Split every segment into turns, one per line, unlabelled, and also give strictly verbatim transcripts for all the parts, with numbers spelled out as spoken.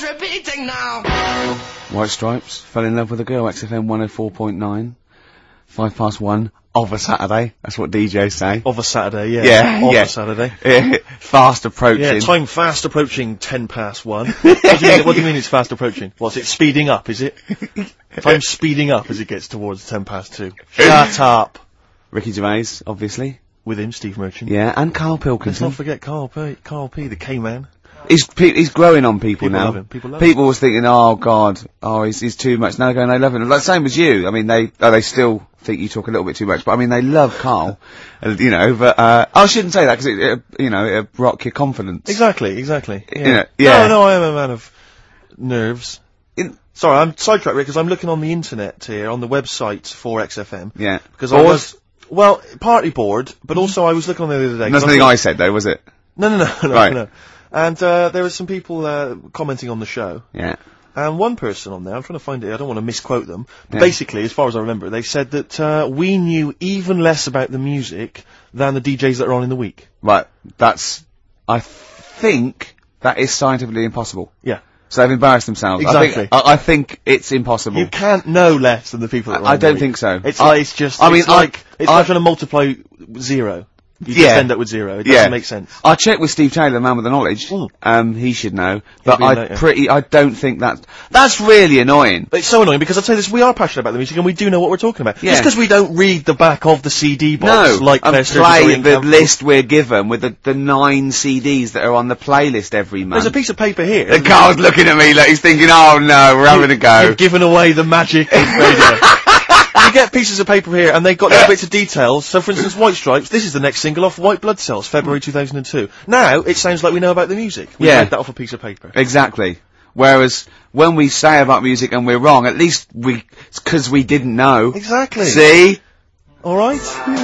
repeating now.
White Stripes, Fell in Love with a Girl, X F M one oh four point nine. Five past one of a Saturday. That's what D Js say.
Of a Saturday, yeah.
Yeah,
of
yeah.
a Saturday.
Fast approaching.
Yeah, time fast approaching ten past one. what, do you mean, what do you mean it's fast approaching? What's it speeding up, is it? Time's speeding up as it gets towards ten past two. Shut up.
Ricky Gervais, obviously.
With him, Steve Merchant.
Yeah, and Carl
Let's
Pilkington.
not forget Carl P, Carl P, the K-Man.
He's, pe- he's growing on people,
People
now.
love him. People love
People was thinking, oh god, oh he's, he's too much. Now they're going, they love him. Like same as you. I mean, they oh, they still think you talk a little bit too much, but I mean, they love Carl. uh, you know, but uh, I shouldn't say that because it, it, you know, it'll rock your confidence.
Exactly, exactly. Yeah.
You know, yeah.
No, no, I am a man of nerves.
In,
Sorry, I'm sidetracked because I'm looking on the internet here, on the website for X F M.
yeah.
Because I
Bored?
was, well, partly bored, but also I was looking on the other day. 'cause
That's
I
nothing
thought-
I said though, was it?
No, no, no, no,
Right.
no. And uh, there were some people uh, commenting on the show.
Yeah.
And one person on there, I'm trying to find it, I don't want to misquote them, but
Yeah.
basically, as far as I remember, they said that uh, we knew even less about the music than the D Js that are on in the week.
Right. That's. I think that is scientifically impossible.
Yeah.
So they've embarrassed themselves. I
Exactly.
think, I, I think it's impossible.
You can't know less than the people that are
I,
on
I
in the
don't
week.
think so.
It's
I-
like, it's just,
I
it's
mean, I-
like, it's
I-
like trying to multiply zero. You
Yeah.
just end up with zero. It doesn't
Yeah.
make sense.
I checked with Steve Taylor, the man with the knowledge.
Mm.
Um, he should know. But
be in
I
later.
pretty, I don't think that, that's really annoying.
It's so annoying because I'll tell you this, we are passionate about the music and we do know what we're talking about.
Yeah.
Just because we don't read the back of the C D box,
No,
like
and
Claire Sturgis or
play
Ian
the
Campbell.
list we're given with the, the nine C Ds that are on the playlist every month.
There's a piece of paper here.
The Carl's looking at me like he's thinking, oh no, we're having a go.
You've given away the magic of radio. You get pieces of paper here, and they've got little bits of details. So, for instance, White Stripes, this is the next single off White Blood Cells, February two thousand two. Now, it sounds like we know about the music. We
Yeah.
read that off a piece of paper.
Exactly. Whereas, when we say about music and we're wrong, at least we, it's 'cause we didn't know.
Exactly.
See?
Alright?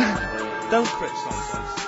Don't criticise us.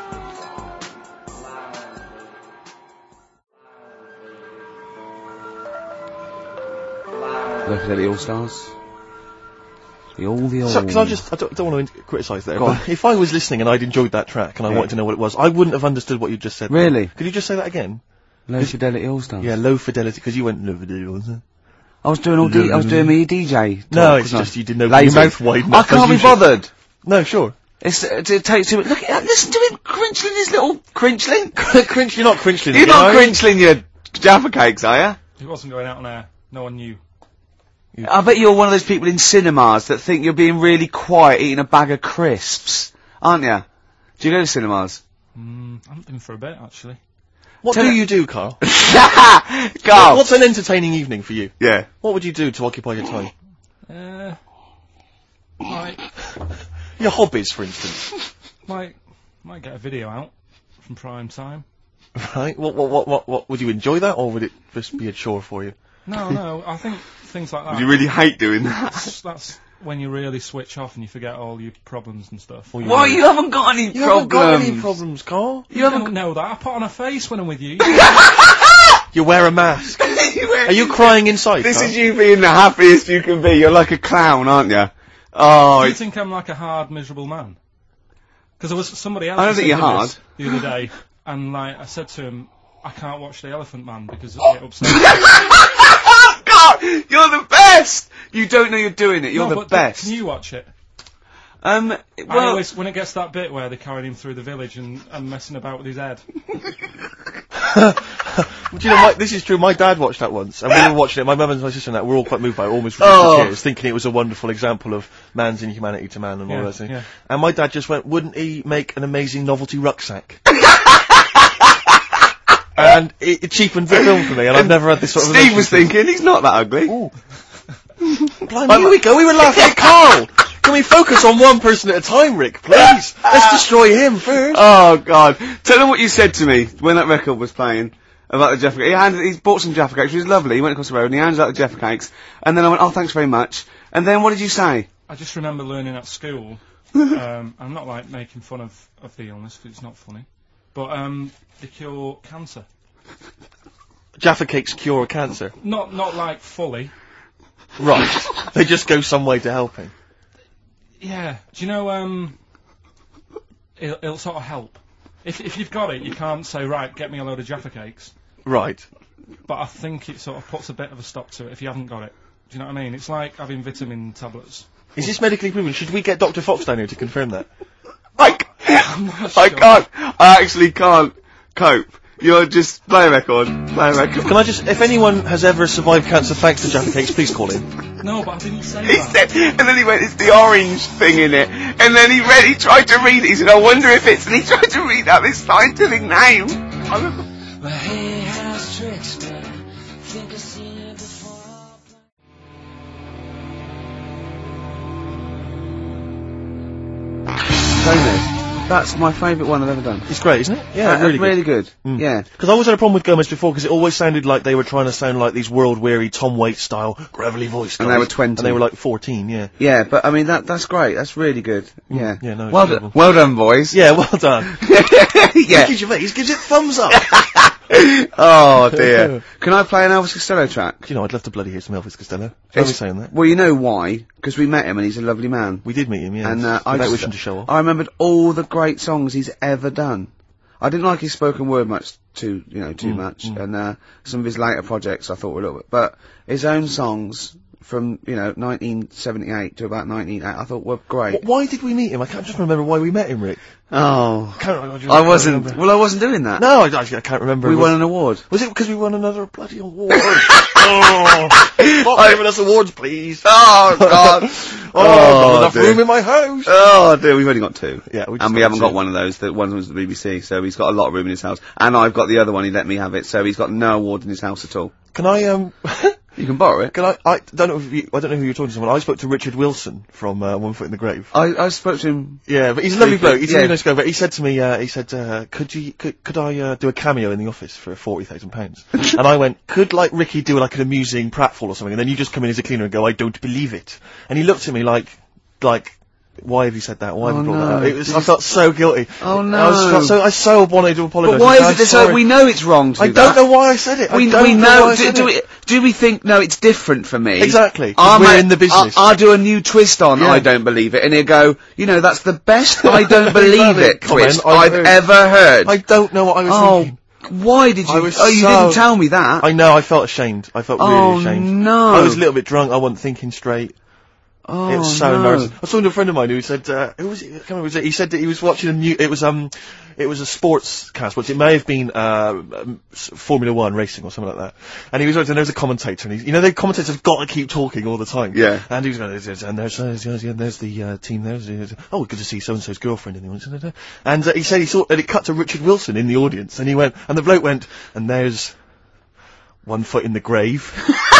Look at the All-Stars. The all the old.
So, 'cause I just, I don't, don't want to criticise there,
Go
but
on.
if I was listening and I'd enjoyed that track and I
Yeah.
wanted to know what it was, I wouldn't have understood what you just said.
Really?
Could you just say that again?
Low Fidelity All-Stars.
Yeah, low fidelity, because you went low fidelity, wasn't it?
I was doing all D- I was doing me D J talk,
No, it's
wasn't I?
just you didn't open your
Lazy.
mouth wide
I
enough,
can't
as
be
you should.
bothered.
No, sure.
It's, it, it takes too much. Look at listen to him crinchling his little crinchling.
Crinch, you're not crinchling.
You're
again,
not
are you?
crinchling your Jaffa cakes, are you?
It wasn't going out on air. No one knew.
I bet you're one of those people in cinemas that think you're being really quiet eating a bag of crisps, aren't you? Do you go to cinemas?
Mm, I haven't been for a bit, actually.
What
Tell
do
it-
you do, Carl?
Carl!
What's an entertaining evening for you?
Yeah.
What would you do to occupy your time?
Uh, might,
Your hobbies, for instance.
might, might get a video out from prime time.
Right? What, what, what, what, what, would you enjoy that, or would it just be a chore for you?
No, no, I think things like that.
You really hate doing that.
that's, that's when you really switch off and you forget all your problems and stuff.
Or you
Why, you haven't got any
You
problems?
haven't got any problems, Carl.
You don't know that. I put on a face when I'm with you.
You wear a mask. Are you crying inside,
This
Carl?
is you being the happiest you can be. You're like a clown, aren't you? Oh,
Do you
it's,
think I'm like a hard, miserable man? Because there was somebody else
I don't
who
think you're
said to me
hard.
this the other day, and like I said to him, I can't watch The Elephant Man because it upsets me.
God, you're the best! You don't know you're doing it. You're
No,
the
but
best.
Can you watch it?
Um,
I
well,
always, when it gets to that bit where they're carrying him through the village and, and messing about with his head.
Do you know, my, this is true, my dad watched that once, and we were watching it, my mum and my sister and that, were all quite moved by it, almost reduced
Oh.
to tears, thinking it was a wonderful example of man's inhumanity to man and all
Yeah,
that thing.
yeah.
And my dad just went, wouldn't he make an amazing novelty rucksack? And it, it cheapened the film for me, and I've never had this sort of
Steve was
relationship.
thinking, he's not that ugly.
Blimey, here we go, we were laughing at Carl! Can we focus on one person at a time, Rick, please? Let's destroy him first.
Oh, God. Tell him what you said to me when that record was playing about the Jaffa Cakes. He, handed, he bought some Jaffa Cakes, which was lovely. He went across the road and he handed out the Jaffa Cakes. And then I went, oh, thanks very much. And then what did you say?
I just remember learning at school, um, I'm not like making fun of, of the illness because it's not funny, but um, they cure cancer.
Jaffa Cakes cure cancer.
Not not like fully.
Right. They just go some way to helping.
Yeah. Do you know, um, it'll, it'll sort of help. If if you've got it, you can't say, right, get me a load of Jaffa Cakes.
Right.
but I think it sort of puts a bit of a stop to it if you haven't got it. Do you know what I mean? It's like having vitamin tablets.
Is this medically proven? Should we get Doctor Fox down here to confirm that?
I, c- I can't. I actually can't cope. You're just play a record. Play a record.
Can I just, if anyone has ever survived cancer thanks to Jaffa Cakes, please call in.
No, but I didn't say
He
that.
said, and then he went, it's the orange thing in it. And then he read, he tried to read it. He said, I wonder if it's, and he tried to read out this scientific name. I was-
Well, hey, has tricks, but I think I've seen it before.
Gomez. That's my favourite one I've ever done.
It's great, isn't it? Yeah,
Uh,
really good.
really good.
Mm.
Yeah.
Because I always had a problem with Gomez before, because it always sounded like they were trying to sound like these world-weary Tom Waits style gravelly voice
And
guys.
they were twenty.
And they were like fourteen, yeah.
Yeah, but I mean, that that's great. That's really good. Yeah.
Yeah, no, it's
Well,
terrible.
done, well done, boys.
Yeah, well done.
yeah.
Ricky Gervais gives it thumbs up.
Oh, dear. Can I play an Elvis Costello track?
You know, I'd love to bloody hear some Elvis Costello. Tell me
It's-
saying that.
Well, you know why? Because we met him and he's a lovely man.
We did meet him, yeah.
And uh, I
without
just-
wishing to show off.
I remembered all the great songs he's ever done. I didn't like his spoken word much too, you know, too
Mm,
much,
mm.
and uh, some of his later projects I thought were a little bit, but his own songs from, you know, nineteen seventy-eight to about nineteen eighty, I thought were great.
Wh- Why did we meet him? I can't just remember why we met him, Rick.
Oh,
Can't, I, just
I wasn't.
remember.
Well, I wasn't doing that.
No, I, I can't remember.
we
Was-
won an award.
Was it because we won another bloody award? Oh, stop giving us awards, please.
Oh God!
Oh, not enough
dear.
room in my house.
Oh dear, we've only got two.
Yeah, we just
and we
got
haven't
two.
got one of those. The one was the B B C, so he's got a lot of room in his house. And I've got the other one. He let me have it, so he's got no award in his house at all.
Can I um?
You can borrow it.
Can I? I don't know. If you, I don't know who you're talking to. Someone. I spoke to Richard Wilson from uh, One Foot in the Grave.
I, I spoke to him.
Yeah, but he's a lovely
Briefly,
bloke. He's a
yeah.
really nice guy. But he said to me, uh, he said, uh, "Could you, could, could I uh, do a cameo in the office for forty thousand pounds?" And I went, "Could like Ricky do like an amusing pratfall or something?" And then you just come in as a cleaner and go, "I don't believe it." And he looked at me like, like. Why have you said that? Why have you
Oh,
brought that
no.
up? It was, I felt so guilty.
Oh, no.
I was felt so I so wanted to apologise.
But why
and
is
I'm
it this?
sorry.
So we know it's wrong to
I
do
don't
that.
know why I said it.
We,
I don't
we
know.
know.
why I
Do,
said
do
it.
we? Do we think? No, it's different for me.
Exactly, 'cause
I'll
we're
ma-
in the business.
I'll, I'll do a new twist on.
Yeah.
I don't believe it, and he'll go. You know, that's the best. I don't believe it
Comment
twist
I've
I've
heard.
ever heard.
I don't know what I was
oh,
thinking.
why did you?
I was
oh, you
so-
didn't tell me that.
I know. I felt ashamed. I felt really
oh
ashamed.
no!
I was a little bit drunk. I wasn't thinking straight.
oh,
It was so
no.
embarrassing. I was talking to a friend of mine who said, uh, who was it? I can't remember. Was it? He said that he was watching a new. It was um, it was a sports cast, which it may have been uh, um, s- Formula One racing or something like that. And he was watching. There was a commentator, and he, you know, the commentators have got to keep talking all the time.
Yeah.
And he was going, "There's- and there's, there's, there's, yeah, there's the uh, team. There's, there's oh, good to see so and so's girlfriend." And he went, and uh, he said he saw, and it cut to Richard Wilson in the audience, and he went, and the bloke went, and there's One Foot in the Grave.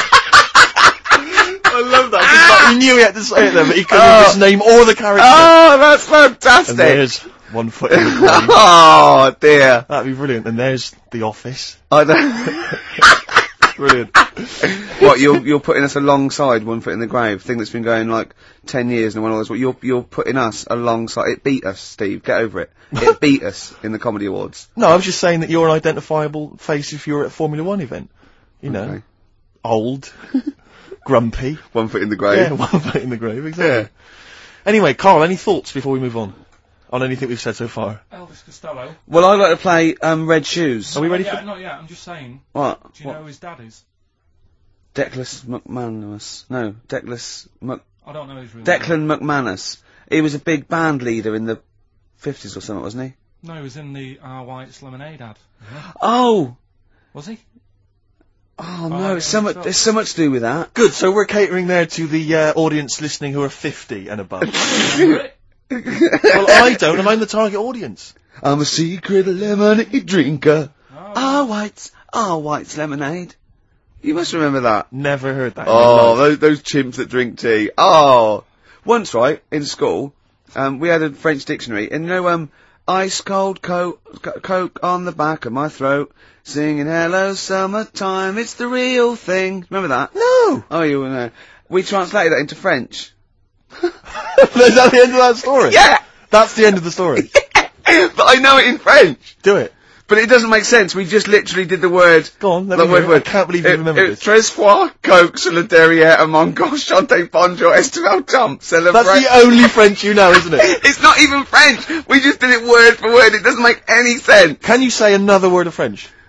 I love that. 'Cause, like, he knew he had to say it there, but he couldn't
Oh.
remember his name or the character.
Oh, that's fantastic.
And there's One Foot in the Grave.
oh dear.
That'd be brilliant. And there's The Office.
I don't.
Brilliant.
What, you're you're putting us alongside One Foot in the Grave, thing that's been going like ten years and one of those. What you're you're putting us alongside? It beat us, Steve. Get over it. It beat us in the comedy awards.
No, I was just saying that you're an identifiable face if you're at a Formula One event. You know,
Okay.
old, grumpy.
One Foot in the Grave.
Yeah, One Foot in the Grave. Exactly.
Yeah.
Anyway, Carl, any thoughts before we move on on anything we've said so far?
Elvis Costello.
Well, I'd like to play um, Red Shoes.
Are we ready
not
for?
yet, Not yet. I'm just saying.
What?
Do you
what?
know who his dad is?
Declan McManus. No, Declan Mc.
I don't know his real name.
Declan McManus. He was a big band leader in the fifties or something, wasn't he?
No, he was in the R. White's Lemonade ad.
Oh.
Was he?
Oh
Oh,
no,
I
it's so
think
much.
so.
There's so much to do with that.
Good. So we're catering there to the uh, audience listening who are fifty and above. Well, I don't, and I'm the target audience.
I'm a secret lemonade drinker.
Oh.
Ah, White's, ah, White's lemonade. You must remember that.
Never heard that. in
Oh,
my life.
those, those chimps that drink tea. Oh. Once, right, in school, um, we had a French dictionary, and you know, um, ice cold coke, co- coke on the back of my throat, singing hello summertime, it's the real thing. Remember that?
No.
Oh, you know. We translated that into French.
Is that the end of that story?
Yeah!
That's the end of the story.
But I know it in French.
Do it.
But it doesn't make sense. We just literally did the word.
Go on, let
the
me
word,
hear it.
word.
I can't believe you
it,
remember
it,
this.
Tres fois, coke, sur le derrière, mon gauche, chante bonjour, estival jump, celebrate.
That's the only French you know, isn't it?
It's not even French. We just did it word for word. It doesn't make any sense.
Can you say another word of French?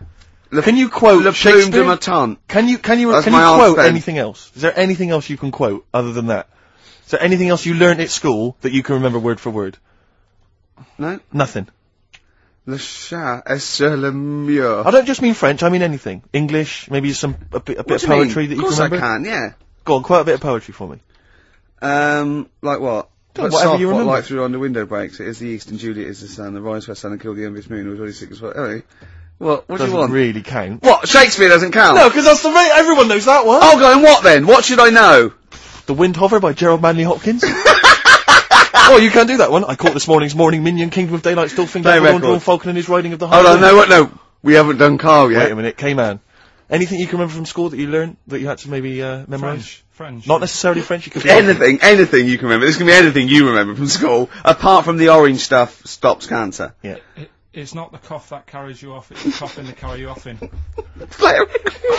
Le,
Can you quote
Le Plume
Shakespeare?
de ma tante.
Can you can you
That's
can you
my aunt's
quote
pen.
anything else? Is there anything else you can quote other than that? Is there anything else you learnt at school that you can remember word for word?
No?
Nothing.
Le chat est sur le mur.
I don't just mean French. I mean anything. English, maybe some a bit, a bit
What
of
do you mean?
poetry that
Of
you
course
can
I
remember.
can, yeah.
Go on, quote a bit of poetry for me.
Um, like what?
Don't-
But
whatever
soft,
you
what
remember.
light through on the window breaks. It is the east and Juliet is the sun. The rise for sun and kill the envious moon. Who was already sick as well. Anyway, what? What do
Doesn't
you want?
really count.
What? Shakespeare doesn't count?
No, because that's the rate. Everyone knows that one.
Oh, going what then? What should I know?
The Wind Hover by Gerald Manley Hopkins. Oh, you can't do that one. I caught this morning's morning minion, Kingdom of Daylight, still thinking
Play
of
record.
Dawn Falcon and his riding of the high
Hold on,
wind.
no, what? No, we haven't done Carl yet.
Wait a minute, K-Man. Anything you can remember from school that you learned that you had to maybe uh, memorise?
French. French.
Not necessarily French. You could be
Anything, anything you can remember. This can be anything you remember from school, apart from the orange stuff stops cancer.
Yeah.
It, it's not the cough that carries you off, it's the coughing that carry you off in.
Play it.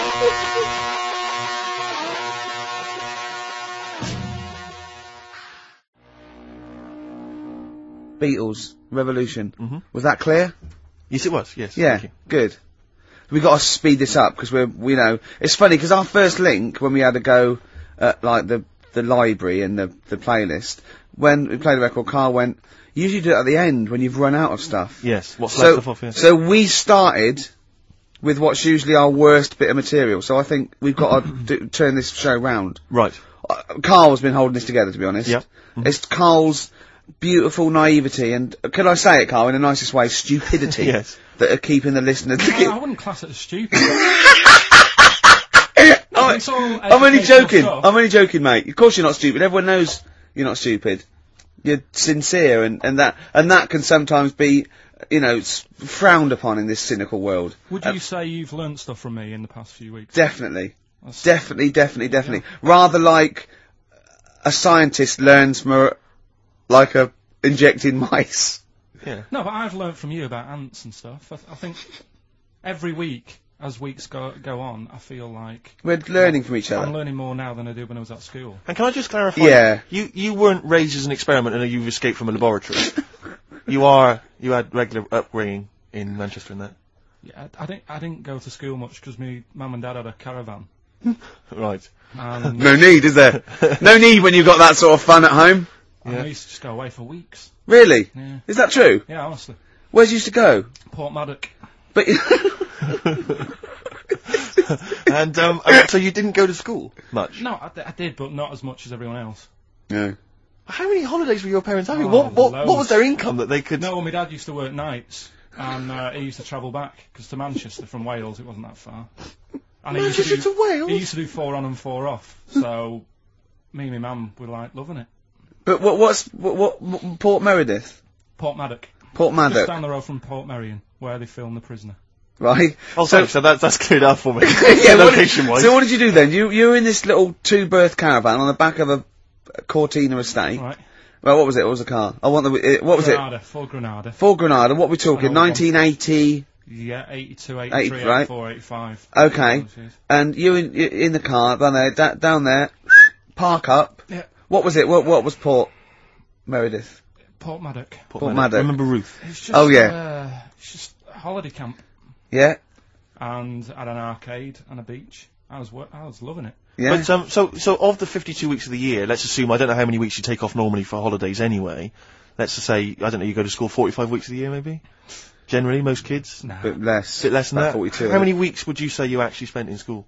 Beatles, Revolution.
Mhm.
Was that clear?
Yes, it was. Yes.
Yeah,
Thank you.
good. We got to speed this up because we're, we know it's funny because our first link when we had to go at like the the library and the the playlist when we played the record, Carl went. You usually do it at the end when you've run out of stuff.
Yes. What's
So,
left off here?
so we started with what's usually our worst bit of material. So I think we've got to do, turn this show round.
Right.
Uh, Carl's been holding this together, to be honest.
Yep. Mhm.
It's Carl's beautiful naivety and, can I say it, Carl, in the nicest way, stupidity
Yes.
that are keeping the listeners.
I, I wouldn't class it as stupid.
I'm,
It's all
I'm only
educational
joking.
stuff.
I'm only joking, mate. Of course you're not stupid. Everyone knows you're not stupid. You're sincere, and, and that and that can sometimes be, you know, s- frowned upon in this cynical world.
Would
Uh,
you say you've learnt stuff from me in the past few weeks?
Definitely.
That's-
Definitely, definitely, definitely. Rather like a scientist learns from a, like a injecting mice.
Yeah.
No, but I've learnt from you about ants and stuff. I, th- I think every week, as weeks go go on, I feel like
We're learning from each
I'm
other.
learning more now than I did when I was at school.
And can I just clarify?
Yeah.
You you weren't raised as an experiment and you've escaped from a laboratory. You are. You had regular upbringing in Manchester and that.
Yeah, I, I didn't I didn't go to school much because my mum and dad had a caravan.
Right.
And
No need, is there? No need when you've got that sort of fun at home.
and
Yeah.
we used to just go away for weeks.
Really?
Yeah,
Is that true?
yeah, honestly.
Where'd you used to go?
Port Maddock.
But
And um, uh, so you didn't go to school much.
No, I, d- I did, but not as much as everyone else.
no.
How many holidays were your parents having?
Oh,
what what what was
loads.
their income that they could?
No, well, my dad used to work nights, and uh, he used to travel back because to Manchester from Wales it wasn't that far. And he used
Manchester
do,
to Wales?
He used to do four on and four off. So me and my mum were like loving it.
But what? What's what? what, what Port Meredith?
Port Maddock,
Port
just
Maddock,
down the road from Port Merion, where they filmed The Prisoner.
right?
Oh, so, so that's that's cleared up for me.
Yeah, what did-
location wise.
So what did you do then? You you were in this little two-berth caravan on the back of a, a Cortina estate.
Right.
Well, what was it? What was the car? I want the. Uh, what was
Granada, Ford Granada.
it? Ford Granada. What are we talking?
An old one.
nineteen eighty.
Yeah, eighty-two,
Eight,
eighty-three,
right.
eighty-four, eighty-five.
Okay. And you in you in the car down there, da- down there, park up.
Yeah.
What was it? What what was Port Meredith?
Port Maddock.
Port Maddock.
Remember Ruth?
It's just,
Oh, yeah.
Uh, it's just a holiday camp,
Yeah,
and had an arcade and a beach. I was wo- I was loving it.
yeah.
But um, so so of the fifty-two weeks of the year, let's assume I don't know how many weeks you take off normally for holidays anyway. Let's just say I don't know you go to school forty-five weeks of the year maybe. Generally, most kids.
No.
bit less.
Bit less than
about
that.
forty-two.
How many weeks would you say you actually spent in school?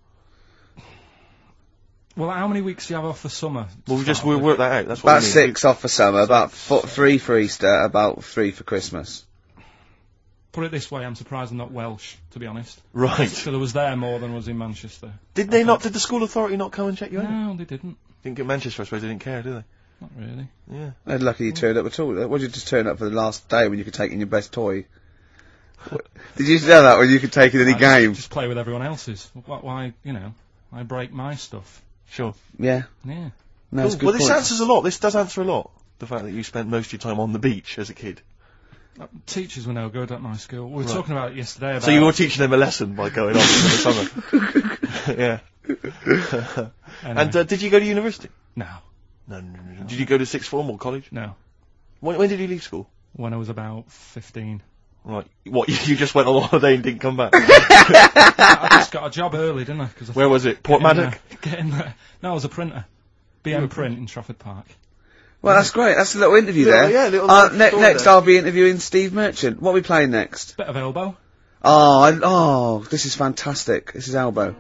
Well, how many weeks do you have off the summer?
Well, we
to
just
start
we'll
with?
work that out. That's what
About
we mean.
six off for summer, about four, three for Easter, about three for Christmas.
Put it this way, I'm surprised I'm not Welsh, to be honest.
Right.
So I was there more than was in Manchester.
Did they not? Did the school authority not come and check you out?
No, they didn't.
Didn't get Manchester, I suppose. They didn't care, do
Not really.
they? Yeah.
They're lucky you turned up at all. What did you just turn up for the last day when you could take in your best toy? What- Did you know that when you could take in any
I
game?
Just, just play with everyone else's. Why, why, you know, I break my stuff.
Sure.
Yeah.
Yeah.
No, it's a good
well, this
point.
answers a lot. This does answer a lot. The fact that you spent most of your time on the beach as a kid.
Uh, teachers were no good at my school. We were
Right.
talking about it yesterday. About
So you were teaching them a lesson by going off in the summer. Yeah.
Anyway.
And uh, did you go to university?
No,
No, no, no, no. Did you go to sixth form or college?
no.
When, when did you leave school?
When I was about fifteen.
Right. What, you, you just went on holiday and didn't come back?
I just got a job early, didn't I? Cause I
Where was it? Port
Get in
Maddock?
there- Get in there. No, I was a printer. B M Print in Trafford Park.
Well, that's great. That's a little interview
Little-
there.
yeah, little
uh,
life
ne-
story
next,
there.
I'll be interviewing Steve Merchant. What are we playing next?
Bit of elbow.
Oh, I, oh, this is fantastic. This is Elbow.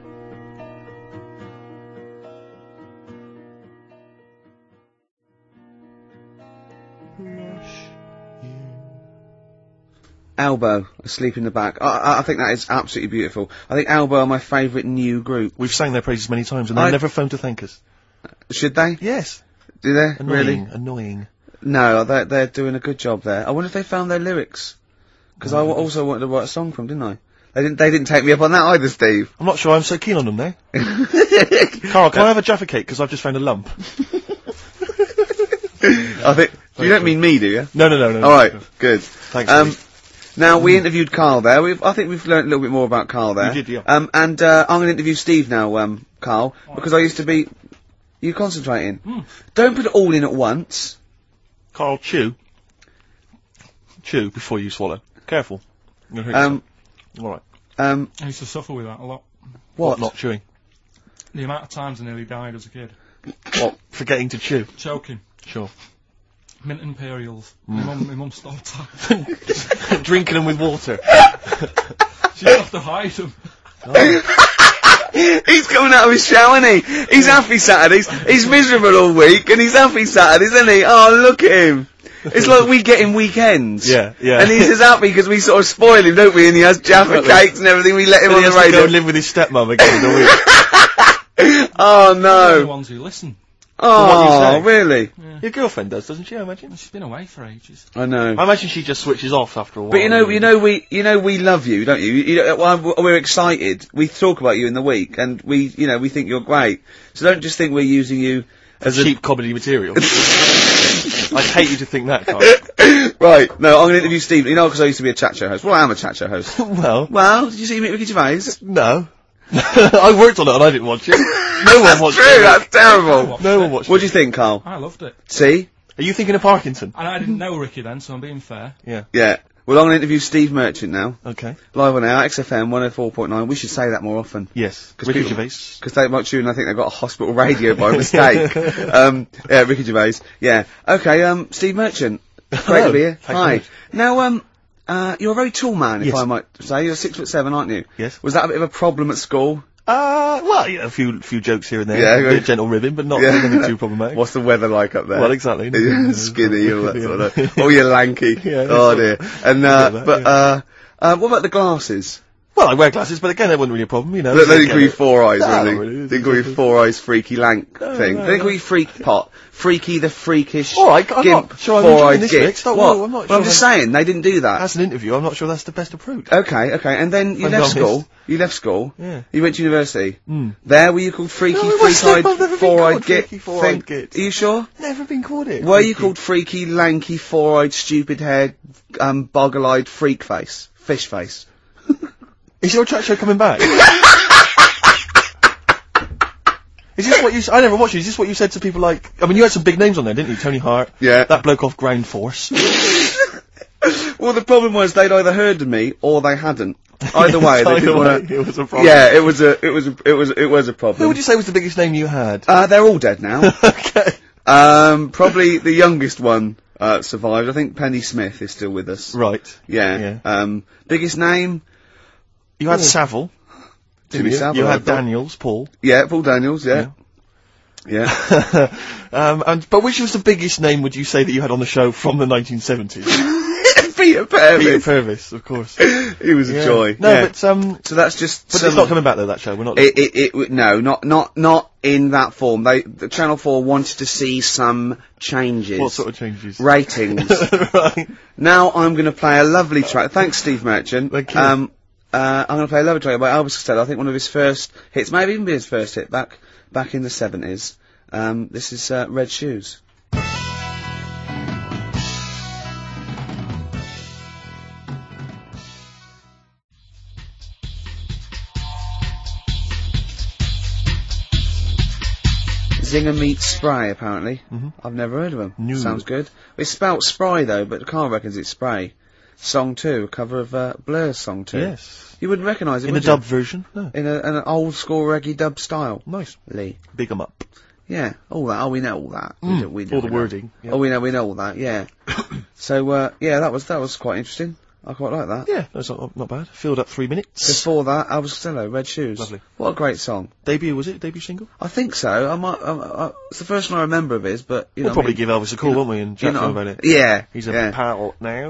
Elbow, Asleep in the Back. I, I, I think that is absolutely beautiful. I think Elbow are my favourite new group.
We've sang their praises many times and they
I-
never phoned to thank us.
Should they?
Yes.
Do they?
Annoying.
Really?
Annoying.
No, they're, they're doing a good job there. I wonder if they found their lyrics. Because I w- also wanted to write a song from, didn't I? They didn't, they didn't take me up on that either, Steve.
I'm not sure I'm so keen on them now. Carl, can I have a Jaffa cake? Because I've just found a lump.
I think, you don't mean me, do you?
No, no, no, no. no.
Alright, good.
Thanks,
Um,
Steve.
now, we interviewed Carl there. We've, I think we've learned a little bit more about Carl there.
We did, yeah.
Um, and, uh, I'm gonna interview Steve now, um, Carl, because I used to be, you concentrating.
Mm.
Don't put it all in at once.
Carl, chew. Chew before you swallow. Careful. You're gonna hurt
Um,
yourself. Alright.
um,
I used to suffer with that a lot.
what?
Not chewing.
The amount of times I nearly died as a kid.
What? Forgetting to chew.
Choking.
Sure.
Mint Imperials. My mum, my mum stole time.
Drinking them with water.
She used to have to hide them.
He's coming out of his shell, isn't he? He's happy Saturdays. He's miserable all week, and he's happy Saturdays, isn't he? Oh, look at him. It's like we get him weekends.
Yeah, yeah.
And he's as happy because we sort of spoil him, don't we? And he has Jaffa
Definitely.
cakes and everything. We let him
Then
on
he
the
has to go
radio.
and live with his stepmom again in a week.
Oh
They're the
no.
ones who listen.
Oh,
say.
really?
Your girlfriend does, doesn't she, I imagine?
She's been away for ages.
I know.
I imagine she just switches off after a while.
But you know, you know, we, you know, we love you, don't you? You know, well, we're excited. We talk about you in the week, and we, you know, we think you're great. So don't just think we're using you as a
cheap comedy material. I'd hate you to think that, Carl.
Right. No, I'm going to interview Steve. You know, because I used to be a chat show host. Well, I am a chat show host.
Well,
Well, did you see me at Ricky Gervais?
no. I worked on it and I didn't watch it. No one watched
True,
it.
that's terrible.
No one watched
What
it.
do you think, Carl?
I loved it.
See?
Are you thinking of Parkinson?
And I didn't know Ricky then, so I'm being fair.
Yeah.
Yeah. Well, I'm going to interview Steve Merchant now.
Okay.
Live on air, X F M one oh four point nine. We should say that more often.
Yes.
'Cause
Ricky
people-
Gervais.
Because they might tune, I think they've got a hospital radio by mistake. um, yeah, Ricky Gervais. Yeah. Okay, um, Steve Merchant. Great
Hello.
to be here.
Thanks very
Hi.
much.
Now, um, uh, you're a very tall man, if
Yes.
I might say. You're six foot seven, aren't you?
Yes.
Was that a bit of a problem at school?
Uh, well, yeah, a few few jokes here and there.
Yeah,
a bit
good.
of gentle ribbing, but not
Yeah.
nothing too problematic.
What's the weather like up there?
Well, exactly.
You're skinny, all that
Yeah.
sort of. Oh, you're lanky.
Yeah,
oh
that's
dear. And uh,
Yeah, that,
but
yeah.
uh, uh, what about the glasses?
Well, I wear glasses, but again, that wasn't really a problem, you know.
They, they didn't
Again,
call you four eyes,
No,
or
not
anything.
really.
They didn't call you four eyes, freaky lank
No,
thing.
no,
they didn't call
no.
you freak pot, freaky the freakish.
All right, I'm
gimp,
not sure I'm
four
enjoying
eyed
this,
git.
Rich. Don't
What?
worry, I'm not
well,
sure
I'm just
I'm-
saying they didn't do that.
As an interview, I'm not sure that's the best approach.
Okay, okay, and then you
I'm
left
honest.
school. You left school.
Yeah.
You went to university.
Mm.
There were you called freaky,
No, I wasn't.
freak-eyed,
I've never been
four-eyed
called
git
freaky, four-eyed
thing?
git.
Are you sure?
Never been called it.
Were you
Freaky.
called freaky, lanky, four-eyed, stupid-haired, um, boggle-eyed freak face, fish face?
Is your chat show coming back? Is this what you? s- I never watched it. Is this what you said to people like? I mean, you had some big names on there, didn't you? Tony Hart.
Yeah.
That bloke off Ground Force.
Well, the problem was they'd either heard of me or they hadn't. Either way, they
Either
didn't
way,
want to.
it was a problem.
Yeah, it was a, it was a, it was, it was a problem.
Who would you say was the biggest name you had?
Uh, they're all dead now.
Okay.
um, probably the youngest one uh, survived. I think Penny Smith is still with us.
Right.
Yeah.
Yeah.
Um, biggest name?
You had
Oh.
Savile.
Jimmy
you?
Savile.
You
I
had
thought.
Daniels, Paul.
Yeah, Paul Daniels. Yeah. Yeah.
um, and but which was the biggest name would you say that you had on the show from the nineteen seventies?
Peter Purvis.
Peter Purvis, of course.
He was a
Yeah.
joy.
No,
yeah.
but um,
so that's just.
but
some-
it's not coming back though. That show, we're not.
It, it, it, w- no, not, not, not in that form. They, the Channel four wanted to see some changes.
what sort of changes?
Ratings.
Right.
Now I'm going to play a lovely track. Thanks, Steve Merchant.
Thank you.
Um, uh, I'm going to play a lovely track by Elvis Costello. I think one of his first hits, maybe even be his first hit back, back in the seventies. Um, this is, uh, Red Shoes. Zinger meets Spray, apparently.
Mhm.
I've never heard of them.
No.
Sounds good. It's spelt Spry, though, but Carl reckons it's Spray. Song two, a cover of uh, Blur's Song two.
Yes.
You wouldn't recognise it,
In
would
a
you?
dub version? No.
In a, an old school reggae dub style.
Nice.
Lee.
Big 'em up.
Yeah, all that. Oh, we know all that.
Mm,
we do, we do,
all the
we know.
wording. Yeah.
Oh, we know, we know all that. Yeah. so, uh, yeah, that was that was quite interesting. I quite like that.
Yeah, that's not, not bad. Filled up three minutes.
Before that, Elvis Costello, Red Shoes.
Lovely.
What a great song.
Debut, was it? Debut single?
I think so. I might. I, I, it's the first one I remember of his, but you
We'll
know.
probably
I mean,
give Elvis a call,
you know-
won't we, and
you
chat to
know,
him about it.
Yeah.
He's a
yeah.
pal now.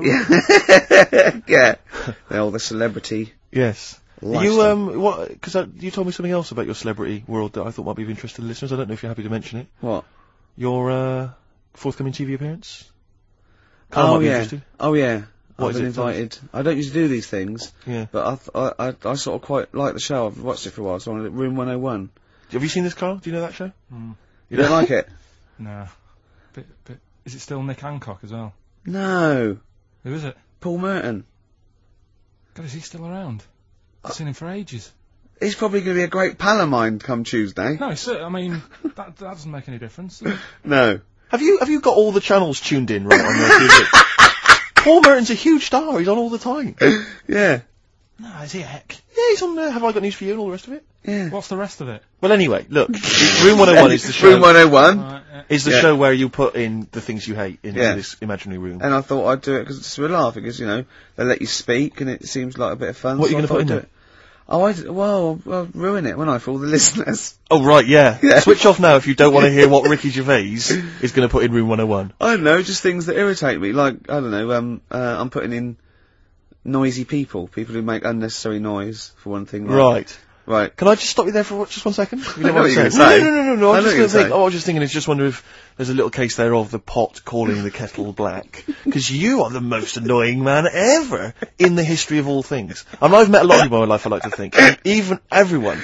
Yeah. yeah. All the celebrity.
Yes.
lifestyle.
You, um, what, because uh, you told me something else about your celebrity world that I thought might be of interest to the listeners. I don't know if you're happy to mention it.
What?
Your, uh, forthcoming T V appearance? Carl
Oh
might be
yeah.
interested.
Oh yeah.
What
I've
is
been
it? Tell us.
invited. I don't usually do these things,
Yeah.
but I, th- I, I, I sort of quite like the show. I've watched it for a while. So I'm at Room one oh one.
Have you seen this, Carl? Do you know that show?
Mm.
You don't like it?
No. Bit, bit. Is it still Nick Hancock as well?
No.
Who is it?
Paul Merton.
God, is he still around? I've seen him for ages.
He's probably going to be a great pal of mine come Tuesday.
No, it's, I mean, that, that doesn't make any difference. does it?
No.
Have you, have you got all the channels tuned in right on your T V? Paul Merton's a huge star. He's on all the time.
Yeah.
No, is he a heck?
Yeah, he's on there. Have I Got News for You and all the rest of it?
Yeah.
What's the rest of it?
Well, anyway, look. Room one oh one is the show.
Room one oh one.
Right, uh,
Is the
Yeah.
show where you put in the things you hate into
Yeah.
this imaginary room.
And I thought I'd do it because it's a laugh, because, you know, they let you speak and it seems like a bit of fun.
What are
so
you
I
gonna put
thought
in
I'd do
there?
it. Oh, I d- well, I'll ruin it, won't I, for all the listeners?
Oh, right, yeah.
Yeah.
Switch off now if you don't want to hear what Ricky Gervais is going to put in Room one oh one.
I don't know, just things that irritate me. Like, I don't know, um, uh, I'm putting in noisy people, people who make unnecessary noise, for one thing. Like,
Right.
Right.
Can I just stop you there for just one second? If you
I
don't
know
mind
what you're
saying-
gonna say.
No, no, no, no, no.
I
I was
know
just
what
going
you're
to think,
gonna
oh, I was just thinking, is just wonder if there's a little case there of the pot calling the kettle black. Because you are the most annoying man ever in the history of all things. I mean, I've met a lot of people in my life, I like to think. And even everyone.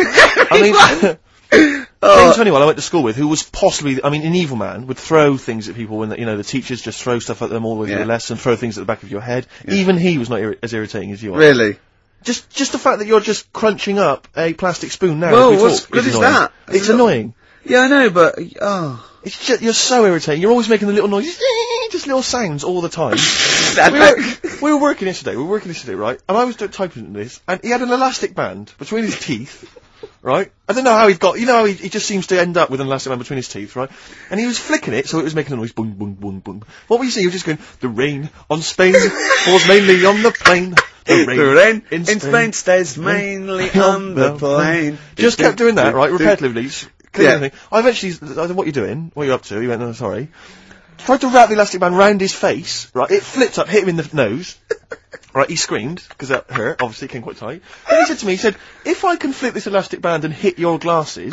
I mean,
Oh.
James anyone I went to school with who was possibly, I mean, an evil man, would throw things at people when, the, you know, the teachers just throw stuff at them all the way through
Yeah.
the lesson, throw things at the back of your head. Even he was not irri- as irritating as you are.
Really?
Just, just the fact that you're just crunching up a plastic spoon now.
Well,
as we
what's
talk,
good is
annoying.
that?
It's
It's not-
annoying.
Yeah, I know, but, oh.
It's just, you're so irritating. You're always making the little noises, just little sounds all the time. we, were, we were working yesterday, we were working yesterday, right? And I was do- typing this, and he had an elastic band between his teeth, right? I don't know how he's got, you know how he, he just seems to end up with an elastic band between his teeth, right? And he was flicking it, so it was making a noise, boom, boom, boom, boom. What were you saying? You were just going, the rain on Spain falls mainly on the plain. The rain,
The rain
in
in
Spain,
Spain stays mainly on the plain.
Just kept doing that, right, repetitively.
Yeah.
Yeah. I eventually, I said, what are you doing? What are you up to? He went, no, sorry. Tried to wrap the elastic band round his face, right, it flipped up, hit him in the nose. Right, he screamed, because that hurt, obviously, it came quite tight. Then he said to me, he said, if I can flip this elastic band and hit your glasses,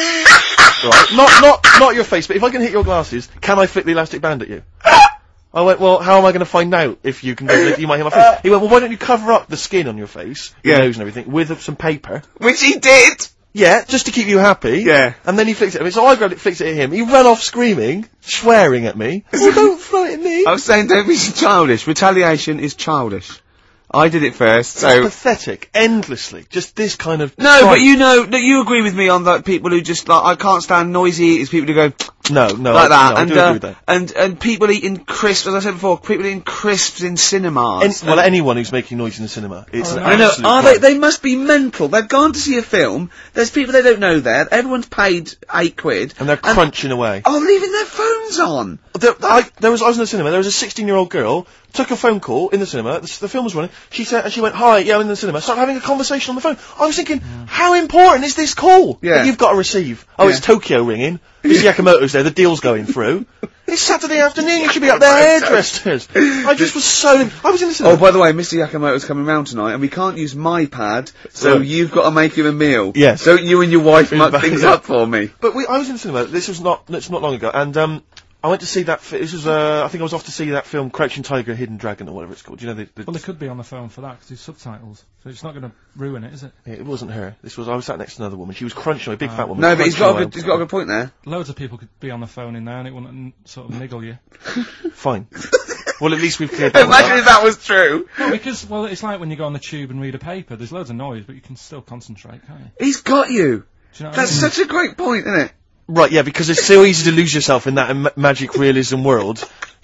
right, not, not, not your face, but if I can hit your glasses, can I flip the elastic band at you? I went, well, how am I going to find out if you can, if you might hit my face? He went, well, why don't you cover up the skin on your face, your
Yeah.
nose and everything, with uh, some paper?
Which he did!
Yeah, just to keep you happy.
Yeah.
And then he flicked it at me. So I grabbed it, flicked it at him. He ran off screaming, swearing at me. Oh, don't throw it at me.
I was saying, don't be childish. Retaliation is childish. I did it first,
It's
so...
pathetic, endlessly. Just this kind of...
No, but you know, that you agree with me on that people who just, like, I can't stand noisy eaters, people who go,
No, no.
like
I,
that,
no,
and,
I do
uh,
agree with that.
and, and people eating crisps, as I said before, people eating crisps in cinemas.
Any, well, anyone who's making noise in the cinema. It's an
I know,
absolute
are they,
crime.
they must be mental. They've gone to see a film, there's people they don't know there, everyone's paid eight quid.
And they're crunching away.
Oh, leaving their phones on!
There, I, there was, I was in the cinema, there was a sixteen-year-old girl, took a phone call in the cinema, the, the film was running, she said, and she went, hi, yeah, I'm in the cinema, started having a conversation on the phone. I was thinking, how important is this call
Yeah.
that you've got to receive? Oh,
Yeah.
it's Tokyo ringing, it's Yakamoto's there, the deal's going through. It's Saturday afternoon, you should be up there, hairdressers. I just was so, I was in the cinema.
Oh, by the way, Mister Yakamoto's coming round tonight, and we can't use my pad, so
Right.
you've got to make him a meal.
Yes.
Don't you and your wife muck
back,
things
yeah.
up for me.
But we, I was in the cinema, this was not, it's not long ago, and, um, I went to see that, fi- this was, uh, I think I was off to see that film, Crouching Tiger, Hidden Dragon, or whatever it's called. Do you know the, the
Well, they could be on the phone for that because there's subtitles, so it's not going to ruin it, is it?
It wasn't her. This was, I was sat next to another woman. She was crunching, a big fat woman.
No, but he's got a
crunching
good, he's got a good point there.
Loads of people could be on the phone in there and it wouldn't n- sort of niggle you.
away. Fine. Well, at least we've cleared that one
Imagine
up.
if that was true.
No, because, well, it's like when you go on the tube and read a paper, there's loads of noise, but you can still concentrate, can't you?
He's got you.
Do you know what
That's
I mean?
such a great point, isn't it?
Right, yeah, because it's so easy to lose yourself in that ma- magic realism world.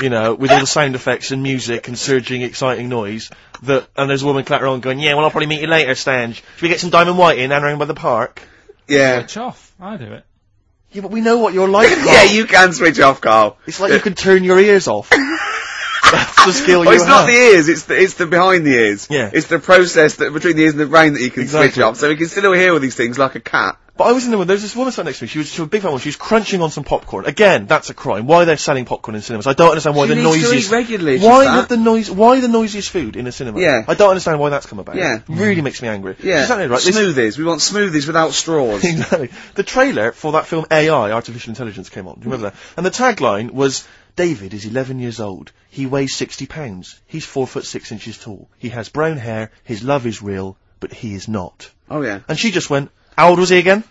you know, with all the sound effects and music and surging, exciting noise, that, and there's a woman clattering on going, yeah, well, I'll probably meet you later, Stange. Should we get some Diamond White in and around by the park?
Yeah.
Switch off. I do it.
Yeah, but we know what you're like, Carl.
Yeah, you can switch off, Carl.
It's like you can turn your ears off. That's the skill
Well,
you
it's
have.
not the ears, it's the, it's the behind the ears.
Yeah.
It's the process that between the ears and the brain that you can
Exactly.
switch off, so you can still hear all these things like a cat.
But I was in the one, there's this woman sat next to me, she was, she was a big fan one, she was crunching on some popcorn. Again, that's a crime. Why they're selling popcorn in cinemas? I don't understand why
She
the
needs to
noisiest...
eat regularly, it's
why
just
have
that.
the noise, why the noisiest food in a cinema?
Yeah.
I don't understand why that's come about.
Yeah.
It really makes me angry.
Yeah.
She's exactly right. This-
Smoothies. We want smoothies without straws.
Exactly. The trailer for that film A I, Artificial Intelligence, came on. Do you remember that? And the tagline was, David is eleven years old. He weighs sixty pounds. He's four foot six inches tall. He has brown hair. His love is real, but he is not.
Oh yeah.
And she just went, how old was he again?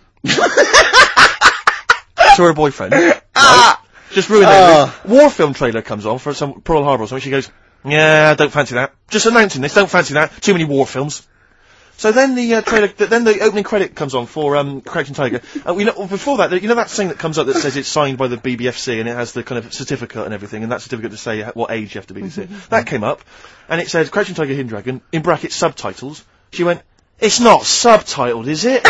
To her boyfriend. Right? Just ruined
Ah.
it. War film trailer comes on for some Pearl Harbor or something. She goes, yeah, I don't fancy that. Just announcing this, don't fancy that. Too many war films. So then the uh, trailer, th- then the opening credit comes on for um, Crouching Tiger. Uh, we know, before that, you know that thing that comes up that says it's signed by the B B F C and it has the kind of certificate and everything, and that certificate to say what age you have to be to see it. That came up, and it said Crouching Tiger, Hidden Dragon, in brackets subtitles. She went, it's not subtitled, is it?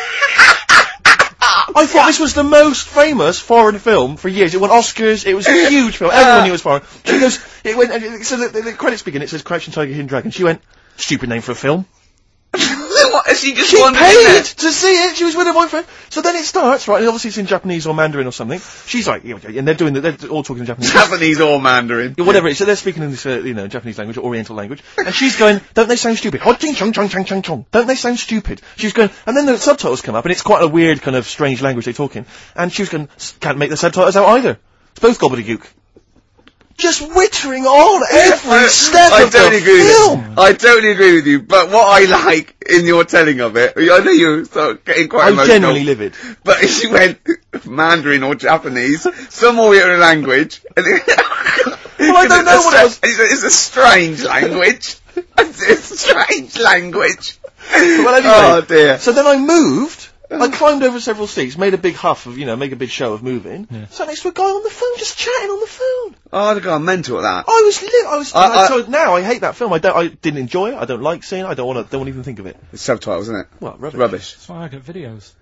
I thought this was the most famous foreign film for years. It won Oscars, it was a huge film, everyone knew it was foreign. She goes, it went, and it, so the, the, the credits begin, it says Crouching Tiger, Hidden Dragon. She went, stupid name for a film.
What? She just
She
wandered in
paid
there.
to see it. She was with her boyfriend. So then it starts, right? And obviously it's in Japanese or Mandarin or something. She's like, yeah, yeah, and they're doing the, they're all talking in Japanese.
Japanese or Mandarin.
Yeah, whatever it is. So they're speaking in this, uh, you know, Japanese language, or Oriental language. And she's going, don't they sound stupid? Hot ching chong chong chong chong chong. Don't they sound stupid? She's going, and then the subtitles come up, and it's quite a weird kind of strange language they talk in. And she was going, "S- can't make the subtitles out either. It's both gobbledygook. Just wittering on every step
I
of the
totally agree with
film.
you. I totally agree with you. But what I like in your telling of it, I know you're sort of getting quite
I'm
emotional.
genuinely livid.
But she went Mandarin or Japanese, some Oriental language. And it,
Well, I don't know
it's
what
a,
it was.
It's a, it's a strange language. It's a strange language.
Well, anyway,
Oh dear.
so then I moved. I climbed over several seats, made a big huff of, you know, make a big show of moving.
Yeah.
Sat next to a guy on the phone, just chatting on the phone.
Oh, I'd have gone mental at that.
I was lit. I was.
I-
I,
I-
so now I hate that film. I don't. I didn't enjoy it. I don't like seeing it. I don't want to. Don't want to even think of it.
It's subtitles, isn't it?
Well, rubbish.
Rubbish.
That's why I get videos.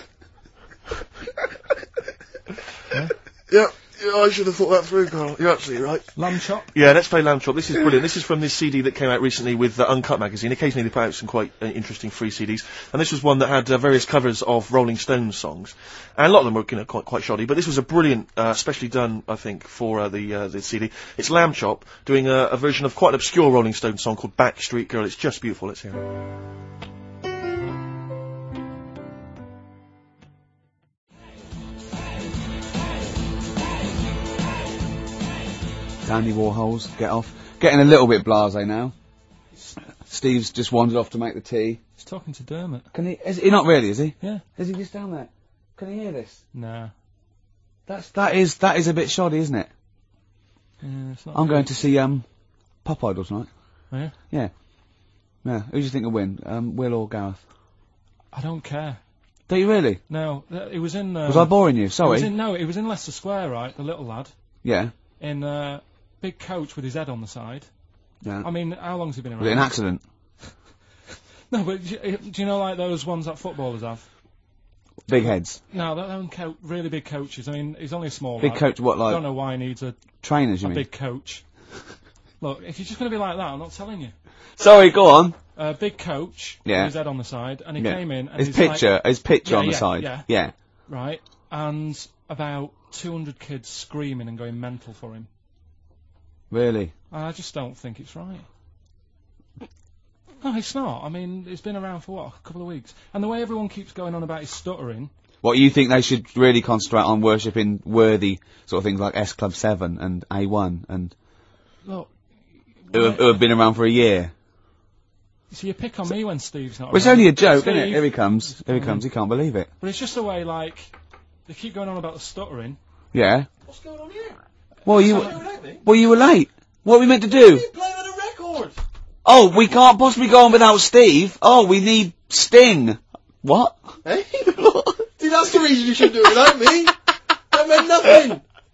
Yeah, yeah. I should have thought that through, Carl. You're absolutely right.
Lamb chop.
Yeah, let's play Lamb Chop. This is brilliant. This is from this C D that came out recently with uh, Uncut magazine. Occasionally they put out some quite uh, interesting free C Ds, and this was one that had uh, various covers of Rolling Stones songs, and a lot of them were, you know, quite quite shoddy. But this was a brilliant, uh, specially done, I think, for uh, the uh, the C D. It's Lamb Chop doing a, a version of quite an obscure Rolling Stones song called Backstreet Girl. It's just beautiful. Let's hear it.
Dandy Warhols, get off. Getting a little bit blasé now. Steve's just wandered off to make the tea.
He's talking to Dermot.
Can he? Is he not really? Is he?
Yeah.
Is he just down there? Can he hear this?
Nah.
That's that is that is a bit shoddy, isn't it?
Yeah, it's not
I'm
good.
going to see um Pop Idol tonight.
Oh, yeah?
Yeah. Yeah. Who do you think will win? Um, Will or Gareth?
I don't care.
Do you really?
No, th- it was in. Um,
Was I boring you?
It was
Sorry.
in, no, it was in Leicester Square, right? The little lad
Yeah.
in a big coach with his head on the side.
Yeah.
I mean, how long's he been around?
Was it an accident?
No, but do you, do you know like those ones that footballers have?
Big heads.
No, they're own co- really big coaches. I mean, he's only a small
Big
lad.
coach. What
I
like
don't know why he needs a,
trainers? You
a
mean?
big coach. Look, if you're just going to be like that, I'm not telling you.
Sorry. Go on.
A big coach
Yeah.
with his head on the side, and he
Yeah.
came in and
His
he's
picture.
like,
his picture
Yeah,
on the
yeah,
side.
yeah.
Yeah.
right, and about two hundred kids screaming and going mental for him.
Really.
I just don't think it's right. No, it's not. I mean, it's been around for, what, a couple of weeks. And the way everyone keeps going on about his stuttering...
What, you think they should really concentrate on worshipping worthy sort of things like S Club seven and A one and...
Look...
Who have, who have been around for a year?
So you pick on me when Steve's not
Well, it's
around.
only a joke,
Steve,
isn't it? Here he comes. Here he
Mm.
comes. He can't believe it.
But it's just the way, like, they keep going on about the stuttering.
Yeah.
What's going on here?
Well, you...
What's going on here?
Well, you were late. What are we meant to do?
You're playing on a record.
Oh, we can't possibly go on without Steve. Oh, we need Sting. What?
Hey? See, that's the reason you should do it without me. That meant nothing.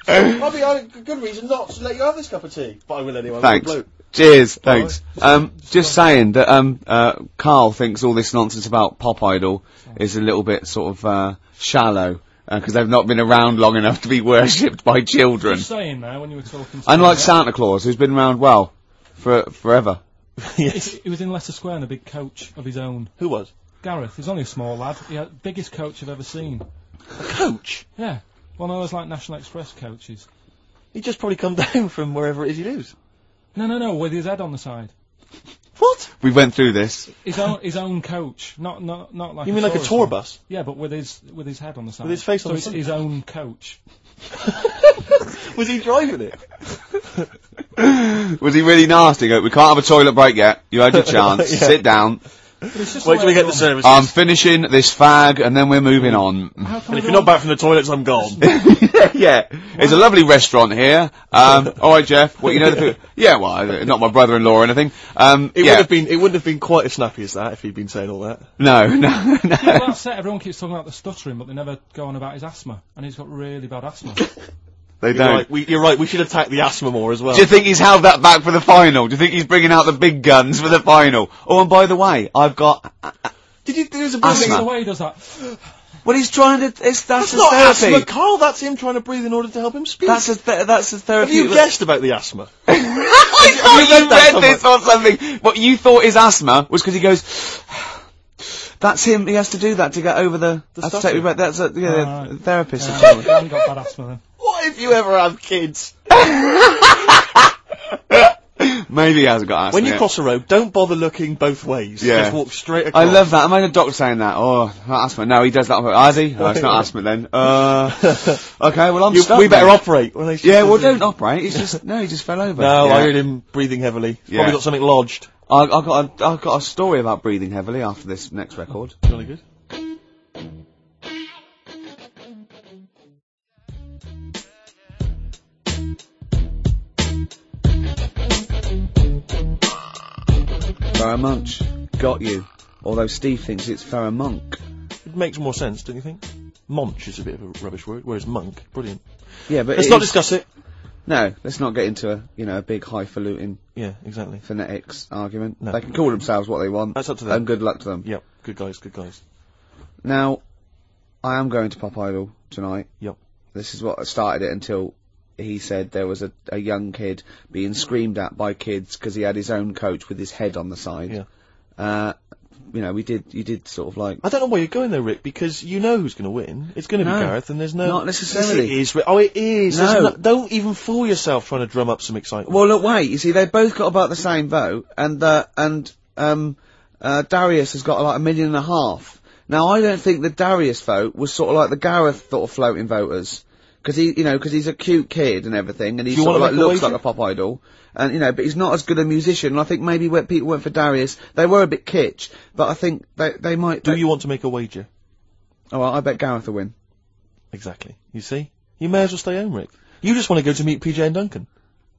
I'll be a good reason not to let you have this cup of tea. But I will anyway.
Thanks.
Bloke.
Cheers, thanks. Um, just saying that um, uh, Carl thinks all this nonsense about Pop Idol is a little bit sort of uh, shallow because they've not been around long enough to be worshipped by children.
Just saying there when you were talking. To
Unlike
me,
Santa Claus, who's been around well for forever.
Yes.
He, he was in Leicester Square in a big coach of his own.
Who was?
Gareth. He's only a small lad. He had biggest coach I've ever seen.
A coach?
Yeah. One of those like National Express coaches.
He just probably come down from wherever it is he lives.
No, no, no, with his head on the side.
What?
We went through this.
His own, his own coach, not, not, not like.
You
a
mean like a
tourist
tour
one.
bus?
Yeah, but with his, with his head on the side.
With his face
so
on the
it's
side?
his own coach.
Was he driving it?
Was he really nasty? Go, we can't have a toilet break yet. You had your chance.
Yeah.
Sit down.
But it's just
Wait till we get
way
the
done.
services.
I'm finishing this fag and then we're moving on.
How come
and if you're
everyone-
not back from the toilets, I'm gone.
Yeah, it's a lovely restaurant here. Um, alright Jeff, what you know the food? Yeah, well, uh, not my brother-in-law or anything. Um,
It
yeah.
would have been. It wouldn't have been quite as snappy as that if he'd been saying all that.
No, no, no.
Well, that's it. Everyone keeps talking about the stuttering, but they never go on about his asthma, and he's got really bad asthma.
They
You're
don't.
right. We, you're right. We should attack the asthma more as well.
Do you think he's held that back for the final? Do you think he's bringing out the big guns for the final? Oh, and by the way, I've got... Uh, uh,
Did you? There was a
Asthma.
breathing.
the way he does that.
well, he's trying to... It's, that's
That's
his
not
therapy.
asthma, Carl. That's him trying to breathe in order to help him speak.
That's his, th- that's his therapy.
Have you guessed about the asthma?
I
Have
thought
you
you
read that
read this on something. What you thought his asthma was because he goes... That's him. He has to do that to get over the...
The
has to take
stuttering.
me back. That's a yeah,
Alright.
the therapist.
Uh, I haven't got bad asthma then.
What if you ever have kids?
Maybe he hasn't got asthma
When you
yet.
cross a road, don't bother looking both ways.
Yeah.
Just walk straight across.
I love that. Imagine a doctor saying that. Oh, not asthma. No, he does that. Has he? Oh, it's not asthma then. Uh, okay, well I'm
You,
stuck.
we better
then.
operate. Well, they should
Yeah, well
do-
don't operate. He's just, no, he just fell over.
No,
yeah.
I heard him breathing heavily.
Yeah.
Probably got something lodged.
I, I got a, I got a story about breathing heavily after this next record.
Jolly good.
Farrah Munch. Got you. Although Steve thinks it's Farrah Monk.
It makes more sense, don't you think? Monch is a bit of a rubbish word, whereas monk, brilliant.
Yeah, but
Let's
it
not
is-
discuss it.
No, let's not get into a, you know, a big highfalutin
Yeah, exactly.
phonetics argument.
No.
They can call themselves what they want.
That's up to them.
And good luck to them.
Yep, good guys, good guys.
Now, I am going to Pop Idol tonight.
Yep.
This is what started it until he said there was a, a young kid being screamed at by kids because he had his own coach with his head on the side.
Yeah.
Uh, you know, we did, you did sort of like...
I don't know why you're going there, Rick, because you know who's going to win. It's going to
No,
be Gareth, and there's no...
not necessarily.
Yes, it is, Rick. Oh, it is.
No.
There's no. Don't even fool yourself trying to drum up some excitement.
Well, look, wait, you see, they both got about the same vote, and, uh, and, um, uh, Darius has got like a million and a half. Now, I don't think the Darius vote was sort of like the Gareth sort of floating voters. Because he, you know, because he's a cute kid and everything, and he
Do you
sort of
wanna
like
make a
looks
wager?
like a pop idol, and you know, but he's not as good a musician. And I think maybe when people went for Darius, they were a bit kitsch, but I think they they might.
Do
they,
you want to make a wager?
Oh, well, I bet Gareth will win.
Exactly. You see? You may as well stay home, Rick. You just want to go to meet P J and Duncan.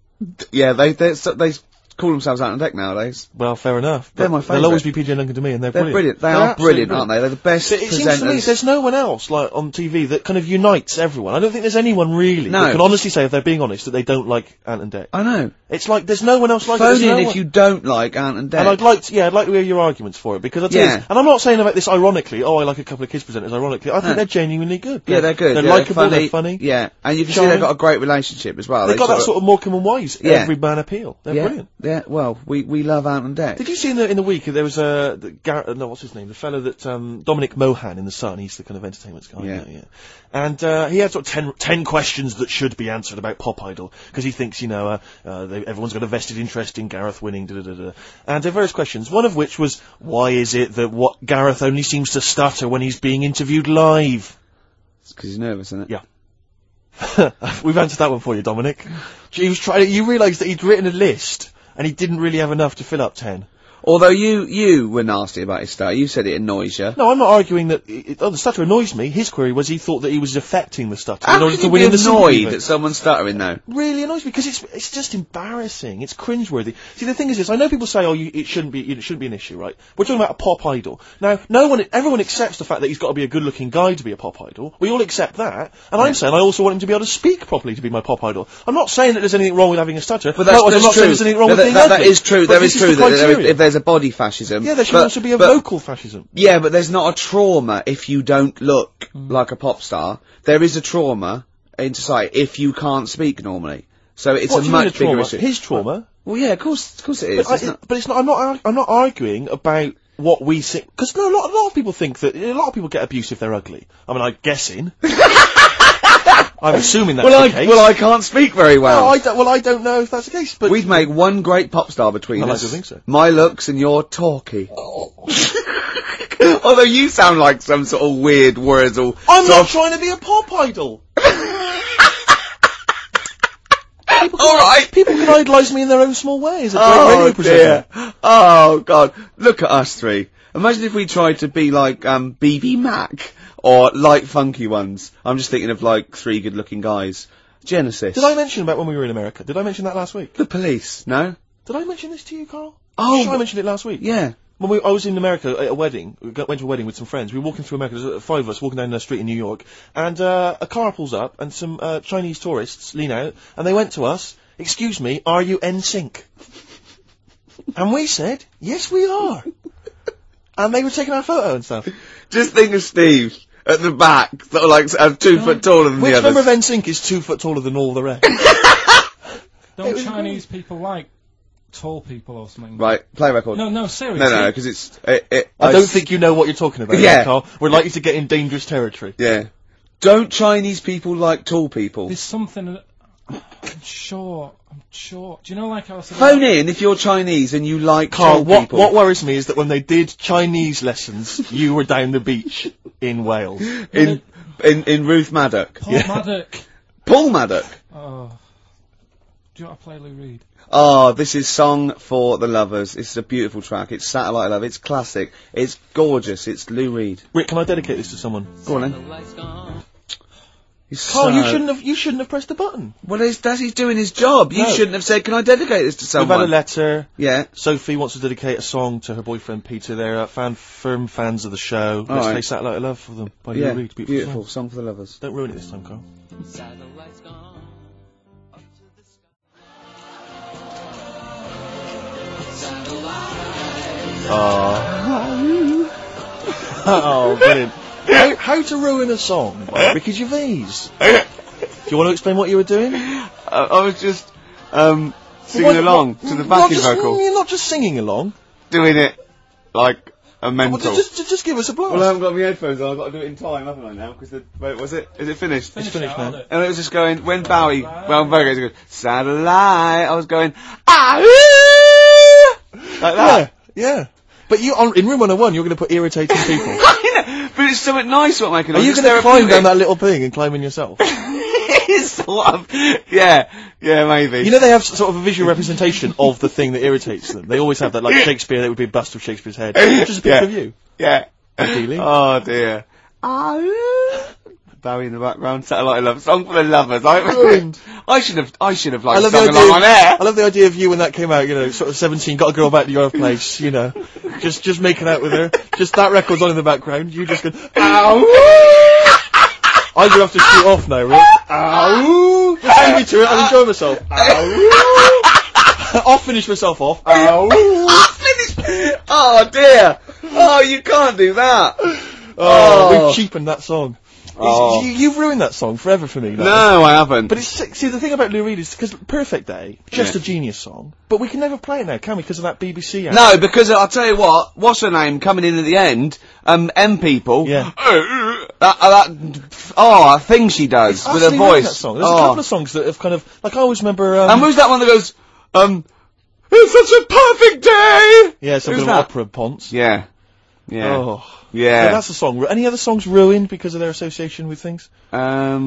Yeah, they they so- they call themselves out on deck nowadays.
Well, fair enough.
They're
but
my
They'll
favourite.
always be P J and Duncan to me, and they're,
They're
brilliant.
brilliant. They
They're
are
absolutely
brilliant, aren't they? They're the best
So it seems to me
presenters.
there's no one else like on T V that kind of unites everyone. I don't think there's anyone really
No.
that can honestly say, if they're being honest, that they don't like Ant and Dec.
I know.
It's like there's no one else like it.
Phone
There's
in
no
if
one-
you don't like Ant and Dec.
And I'd like to, yeah, I'd like to hear your arguments for it, because I'll tell you
Yeah.
this, and I'm not saying about this ironically, oh, I like a couple of kids presenters ironically, I think
No.
they're genuinely good.
Yeah, they're good.
They're
yeah,
likeable,
they're funny.
they're funny.
Yeah, and you can see
Charming.
they've got a great relationship as well.
They've got that
of-
sort of Morecambe and Wise,
Yeah.
every man appeal. They're
yeah,
brilliant.
Yeah, well, we, we love Ant and Dec.
Did you see in the in the week there was a the Gar- no what's his name, the fellow that um, Dominic Mohan in the Sun, he's the kind of entertainment guy.
Yeah.
yeah. And uh, he had sort of ten, ten questions that should be answered about Pop Idol, because he thinks, you know, uh, uh, they, everyone's got a vested interest in Gareth winning. Da, da, da, da. And there are various questions. One of which was, why is it that what Gareth only seems to stutter when he's being interviewed live?
It's because he's nervous, isn't it?
Yeah. We've answered that one for you, Dominic. He was trying. You realised that he'd written a list and he didn't really have enough to fill up ten.
Although you, you were nasty about his stutter. You said it annoys you.
No, I'm not arguing that it, it, oh, the stutter annoys me. His query was he thought that he was affecting the stutter
How
in order
can
to
you
win
be
in the sympathy
annoyed
vote.
at someone stuttering though?
Really annoys me because it's it's just embarrassing. It's cringeworthy. See, the thing is this: I know people say, "Oh, you, it shouldn't be it shouldn't be an issue," right? We're talking about a pop idol. Now, no one, everyone accepts the fact that he's got to be a good-looking guy to be a pop idol. We all accept that, and I'm saying I also want him to be able to speak properly to be my pop idol. I'm not saying that there's anything wrong with having a stutter.
But that's,
no,
that's
I'm not
true.
saying there's anything wrong
No,
with
that,
being
that, that
ugly.
is true.
But
There
this
is true
the
that there,
criteria.
if there's a body fascism.
Yeah, there should
but,
also be a
but,
vocal fascism.
Yeah, but there's not a trauma if you don't look like a pop star. There is a trauma in society if you can't speak normally. So it's
What
a
do you mean
much
a
bigger
trauma?
issue.
His trauma.
Well, yeah, of course, of course it is.
But,
It's
I,
not-
but it's not. I'm not. ar- I'm not arguing about what we think. Because no, a lot, a lot of people think that a lot of people get abuse if they're ugly. I mean, I'm guessing. I'm assuming that's
well,
the
I,
case.
well, I can't speak very well.
No, I don't, well, I don't know if that's the case. But
We'd make one great pop star between
I like
us.
to think so.
My looks and your talkie. Although you sound like some sort of weird words or
I'm
sort
not
of-
trying to be a pop idol. People
All right.
People can idolise me in their own small way as a great
Oh
radio presenter.
dear. Oh god. Look at us three. Imagine if we tried to be like um B B Mac or Light Funky Ones. I'm just thinking of like three good looking guys. Genesis.
Did I mention about when we were in America? Did I mention that last week?
The Police, no?
Did I mention this to you, Carl?
Oh,
Sure, I mentioned it last week.
Yeah.
When we, I was in America at a wedding, we got, went to a wedding with some friends. We were walking through America, there's uh, five of us walking down the street in New York, and uh, a car pulls up, and some uh, Chinese tourists lean out, and they went to us, "Excuse me, are you N Sync?" And we said, "Yes, we are." And they were taking our photo and stuff.
Just think of Steve at the back, sort of like uh, two foot taller than
Which
the
member
others.
of N Sync is two foot taller than all the rest?
Don't
was
Chinese people like tall people or something?
Right, play record.
No, no, seriously.
No, no, because it's. It, it,
I don't
s-
think you know what you're talking about,
Yeah.
yeah. Carl. We're likely to get in dangerous territory.
Yeah. Don't Chinese people like tall people?
There's something that I'm sure. I'm sure. Do you know, like I was saying?
Phone in if you're Chinese and you like
Carl,
tall
what,
people.
what worries me is that when they did Chinese lessons, you were down the beach in Wales.
in, in in Ruth Maddock.
Paul
Yeah.
Maddock.
Paul Maddock.
Oh. Do you want to play Lou Reed?
Oh, this is Song for the Lovers. It's a beautiful track. It's Satellite Love. It's classic. It's gorgeous. It's Lou Reed.
Rick, can I dedicate this to someone?
Go on then. He's
Carl,
so-
you shouldn't have. You shouldn't have pressed the button.
Well, he's, that's, he's doing his job. You
No.
shouldn't have said, can I dedicate this to
We've
someone?
had a letter.
Yeah.
Sophie wants to dedicate a song to her boyfriend Peter. They're uh, fan, firm fans of the show. Let's
right.
play Satellite of Love for them by
Yeah.
Lou Reed. Beautiful,
Beautiful.
song.
Song for the Lovers.
Don't ruin it this time, Carl.
Satellites gone up to the sky. Satellites.
Oh. Oh, brilliant. How, how to ruin a song by Ricky Gervais. Do you want to explain what you were doing?
I, I was just um, singing
What-
along
what-
to the
not
backing
just-
vocal.
You're not just singing along.
Doing it like a
Well,
mental.
just, just, just give us a blast.
Well, I haven't got my headphones on. I've got to do it in time, haven't I, now? Because the... Wait, was it? Is it finished?
It's finished now.
And it was just going, when Bowie, well, Bowie goes, he goes, Satellite, I was going, ah, like that.
Yeah, yeah. But you, on, in room one oh one, you're going to put irritating people.
I know, but it's something nice what making
Are you
going
going to climb down that little thing and climb in yourself?
It's sort of, yeah, yeah, maybe.
You know they have s- sort of a visual representation of the thing that irritates them. They always have that, like Shakespeare, that would be a bust of Shakespeare's head. Just a picture
Yeah.
of you.
Yeah.
Ideally.
Oh dear. Ah, Bowie in the background, Satellite Love, Song for the Lovers. I,
Ruined.
I should have, I should have
I
like
love, the
sung
idea
along
of,
on air.
I love the idea of you when that came out, you know, sort of seventeen, got a girl back to your place, you know, just just making out with her. Just that record's on in the background, you just go, ow! I'm gonna have to shoot off now, Rick. Ow! Send me to it, I'm enjoying myself. Ow! I'll finish myself off. Ow!
Finish. Oh dear. Oh, you can't do that.
Oh,
Oh.
we've cheapened that song.
Oh.
You, you've ruined that song forever for me. Now.
No, I haven't.
But it's, see, the thing about Lou Reed is, because Perfect Day, just
Yeah.
a genius song, but we can never play it now, can we, because of that B B C ad?
No, because I'll tell you what, what's her name coming in at the end? Um, M People.
Yeah.
That, uh, that, oh, a thing she does
It's
with her
utterly ruined,
voice.
That song. There's
oh.
a couple of songs that have kind of, like I always remember, um,
And who's that one that goes, um, it's such a perfect day?
yeah, some
Who's
kind of
that?
opera ponce.
Yeah. Yeah.
Oh.
Yeah.
Yeah, that's a song. Any other songs ruined because of their association with things?
Um,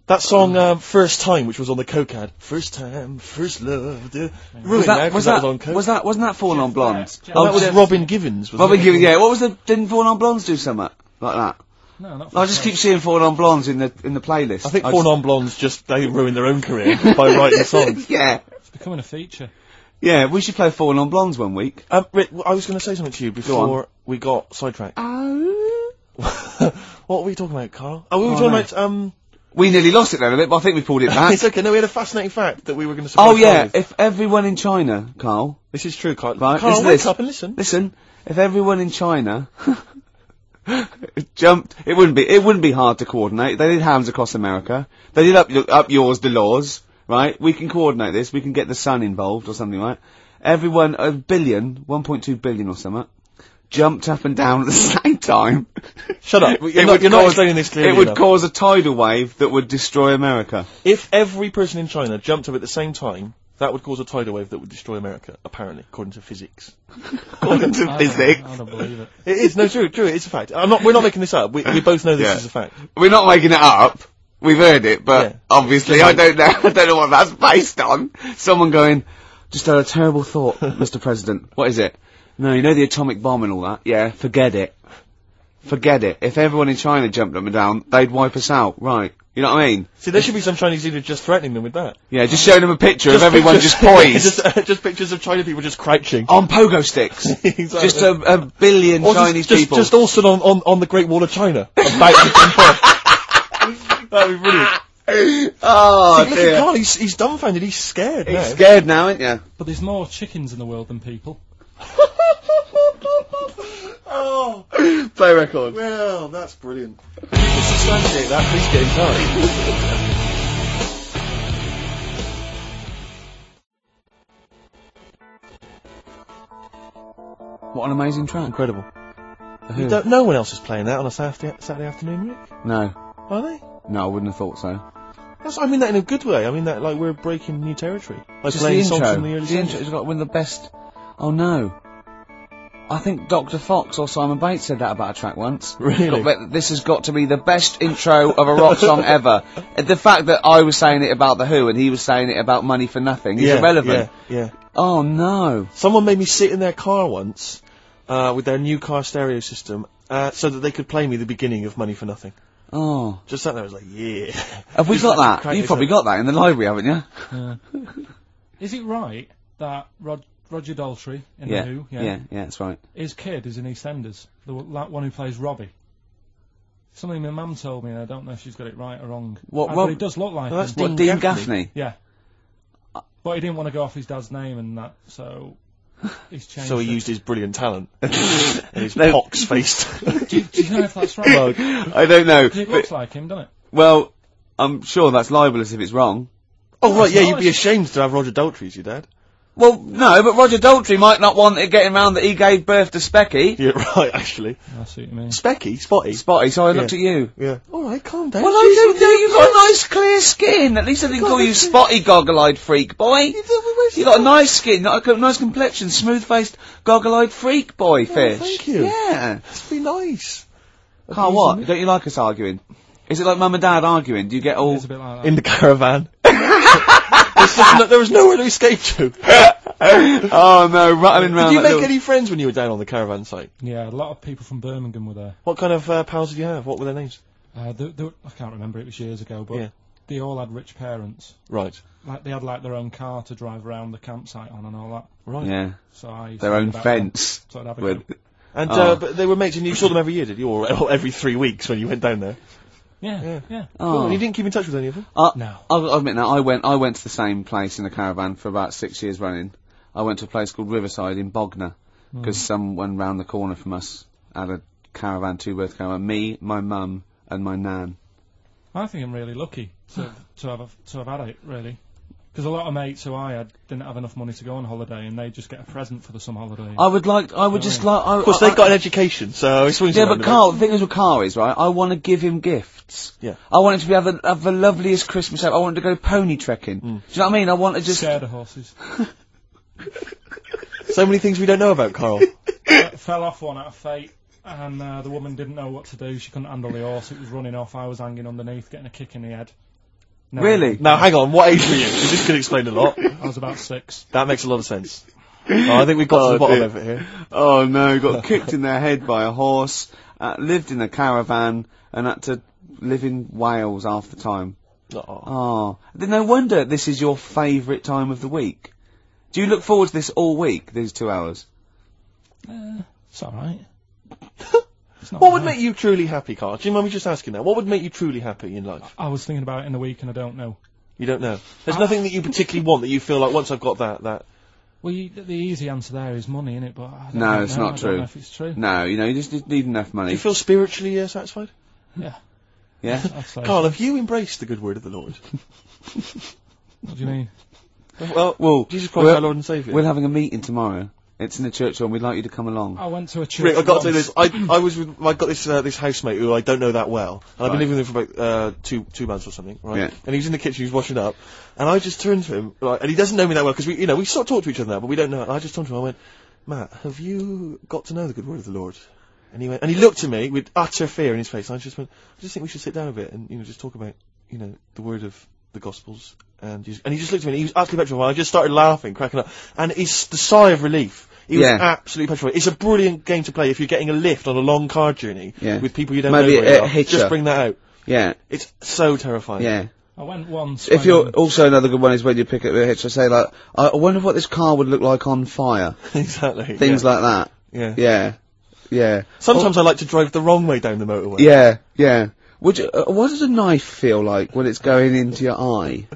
That song, um, First Time, which was on the Coke ad. First time, first love. duh. Ruined
Was
now,
that,
'cause
was
that
that,
was on Coke.
was that, wasn't that Fallen on Blondes?
Jeff-
Oh, that was
Jeff-
Robin Givens. wasn't
Robin
it?
Givens, yeah. What was the, didn't Fallen on Blondes do something like that?
No, not.
I just keep seeing Fallen on Blondes in the, in the playlist.
I think
I
Four
just-
Non Blondes just, they ruined their own career by writing songs.
Yeah.
It's becoming a feature.
Yeah, we should play Fallen on Blondes one week.
Um, Rick, I was going to say something to you before we got sidetracked.
Oh.
What were we talking about, Carl? Oh, we were
Oh,
talking
no.
about, um...
We nearly lost it then a bit, but I think we pulled it back.
it's okay, no, we had a fascinating fact that we were going to surprise
Oh yeah,
Carl with.
if everyone in China, Carl,
This is true, Carl.
Right,
Carl,
listen
wake
this.
up and listen.
listen, if everyone in China jumped, it wouldn't be, it wouldn't be hard to coordinate. They did Hands Across America. They did Up, up Yours, the Laws, right? We can coordinate this. We can get the sun involved or something, right? Everyone, a billion, one point two billion or something, jumped up and down at the same time.
Shut up. You're
It
not,
would
you're not
cause-
explaining this clearly
It would
enough.
cause a tidal wave that would destroy America.
If every person in China jumped up at the same time, that would cause a tidal wave that would destroy America, apparently, according to physics.
According to
I
physics.
Don't, I don't believe it.
It is, no, true, true, it's a fact. I'm not, we're not making this up. We, we both know this
Yeah.
is a fact.
We're not making it up. We've heard it, but
Yeah.
obviously I don't know. I don't know what that's based on. Someone going, just had a terrible thought, Mister President. What is it? No, you know the atomic bomb and all that. Yeah, forget it. Forget it. If everyone in China jumped up and down, they'd wipe us out. Right? You know what I mean?
See, there should be some Chinese leader just threatening them with that.
Yeah, just showing them a picture of everyone
pictures-
just poised
just, uh, just pictures of China people just crouching.
on pogo sticks.
Exactly.
Just a, a billion
Or just-
Chinese
just,
people.
Just all stood on, on, on the Great Wall of China, about to jump off. That'd be brilliant.
oh
Look at
dear.
Carl, he's, he's dumbfounded, he's scared now.
He's scared now, ain't you?
But there's more chickens in the world than people.
Oh,
Play record.
well, that's brilliant. Substantiate that, please get in touch.
What an amazing track.
Incredible.
The Who?
Don't- no one else is playing that on a Saturday, Saturday afternoon, Rick?
No.
Are they?
No, I wouldn't have thought so.
That's, I mean that in a good way. I mean that like we're breaking new territory. Like
Just
playing
the
songs
intro.
from the early
The intro has got one of the best. Oh no. I think Doctor Fox or Simon Bates said that about a track once.
Really?
Got- This has got to be the best intro of a rock song ever. And the fact that I was saying it about The Who and he was saying it about Money for Nothing is
yeah,
irrelevant.
Yeah, yeah.
Oh no.
Someone made me sit in their car once, uh, with their new car stereo system, uh, so that they could play me the beginning of Money for Nothing.
Oh.
Just sat there, I was like, yeah.
Have we
Just
got
like
that?
crack
You've
this
probably
up.
got that in the library, haven't you?
Yeah. Is it right that Rod- Roger Daltrey in
Yeah.
The Who,
yeah. Yeah, that's right.
his kid is in EastEnders, the w- that one who plays Robbie? Something my mum told me, and I don't know if she's got it right or wrong.
What-
Uh,
what-
but it does look like
Well, that's
him.
What,
Dean
Dean
Gaffney.
Gaffney?
Yeah. But he didn't want to go off his dad's name and that, so he's changed
So he
it.
used his brilliant talent. and his
No.
pox-faced.
do, you, do you know if that's right?
I don't know.
'Cause it
but-
looks like him, doesn't it?
well, I'm sure that's libelous if it's wrong.
Oh, right, yeah,
it's
you'd
not.
be ashamed to have Roger Daltrey as your dad.
Well, no, but Roger Daltrey might not want it getting round that he gave birth to Specky.
Yeah, right, actually.
I see what you mean.
Specky? Spotty?
Spotty, so I looked
Yeah.
at you.
Yeah. Alright, calm down.
Well, I don't know, you've got a nice clear skin. At least I didn't
God,
call you
that's-
Spotty Goggle-Eyed Freak Boy. You got a nice skin, like a nice complexion, smooth-faced, goggle-eyed freak boy fish.
thank you.
Yeah.
That's be nice.
Carl, what? Don't you like us arguing? Is it like mum and dad arguing? Do you get all...
It's a bit like that.
In the caravan. There's just no, there was nowhere to escape to.
oh no, rattling round
Did you
that
make
little-
any friends when you were down on the caravan site?
Yeah, a lot of people from Birmingham were there.
What kind of uh, pals did you have? What were their names?
Uh, they, they, were- I can't remember, it was years ago, but
Yeah.
they all had rich parents.
Right.
Like they had like their own car to drive around the campsite on and all that.
Right.
Yeah,
So I used
their
to
own
read about them.
fence.
So I'd have a
With,
go.
And
Oh.
uh, but they were mates, and you saw them every year, did you? Or, or every three weeks when you went down there?
Yeah,
Yeah.
yeah.
Cool.
oh.
And you didn't keep in touch with any of them?
Uh,
No.
I'll admit now, I went, I went to the same place in the caravan for about six years running. I went to a place called Riverside in Bognor, because someone round the corner from us had a caravan, two-berth caravan. Me, my mum, and my nan.
I think I'm really lucky to to have a, to have had it, really. Because a lot of mates who I had didn't have enough money to go on holiday, and they just get a present for the summer holiday.
I would like, I would just
Oh.
like, I,
Of course,
I,
they've got an education, so it swings
yeah,
around
but
a bit.
Carl, the thing is with Carl is, right, I want to give him gifts.
Yeah.
I want him to be have the, have the loveliest Christmas ever. I want him to go pony trekking. Do you know what I mean? I want to just...
Scared of horses.
So many things we don't know about Carl.
uh, fell off one out of fate, and uh, the woman didn't know what to do. She couldn't handle the horse. It was running off. I was hanging underneath, getting a kick in the head. No,
Really?
Now, hang on, what age were you? 'Cause this could explain a lot.
I was about six.
That makes a lot of sense. Oh, I think we've got
Oh,
to the bottom
dear.
of it here.
Oh no, got kicked in the head by a horse, uh, lived in a caravan, and had to live in Wales half the time.
Oh.
Oh, then no wonder this is your favourite time of the week. Do you look forward to this all week, these two hours?
Uh, it's alright.
What would make you truly happy, Carl? Do you mind me just asking that? What would make you truly happy in life?
I was thinking about it in the week and I don't know.
You don't know. There's
I-
nothing that you particularly want that you feel like once I've got that, that.
Well, you, the easy answer there is money, innit? But I don't
No,
know.
it's
I
not
don't
true.
know if it's true.
No, you know, you just need- need enough
Do
money.
you feel spiritually uh, satisfied?
Yeah,
Yeah?
I'd say.
Carl, have you embraced the good word of the Lord?
What do you mean?
Well,
Well,
Jesus Christ,
we're-
our Lord and Saviour.
We're having a meeting tomorrow. It's in the church hall and we'd like you to come along.
I went to a church.
Rick, I've got to say
once.
this. I I was with I got this uh, this housemate who I don't know that well, and I've been
Right.
living with him for about uh, two two months or something, right?
Yeah.
And he was in the kitchen, he was washing up, and I just turned to him, right, and he doesn't know me that well because we you know we sort of talk to each other now, but we don't know. And I just turned to him, I went, Matt, have you got to know the good word of the Lord? And he went, and he looked at me with utter fear in his face. And I just went, I just think we should sit down a bit and you know just talk about you know the word of the Gospels. And, just, and he just looked at me, and he was utterly petrified. I just started laughing, cracking up, and it's the sigh of relief. He was
Yeah.
absolutely petrified. It's a brilliant game to play if you're getting a lift on a long car journey
Yeah.
with people you don't
Maybe
know very
a
well.
hitcher.
Just bring that out.
Yeah,
It's so terrifying.
yeah.
I went once.
If
when,
you're,
um,
also another good one is when you pick up a hitch, I say like, I I wonder what this car would look like on fire.
exactly.
Things
yeah.
like that.
Yeah.
Yeah. Yeah.
Sometimes I like to drive the wrong way down the motorway.
Yeah, yeah. Would you, uh, what does a knife feel like when it's going into your eye?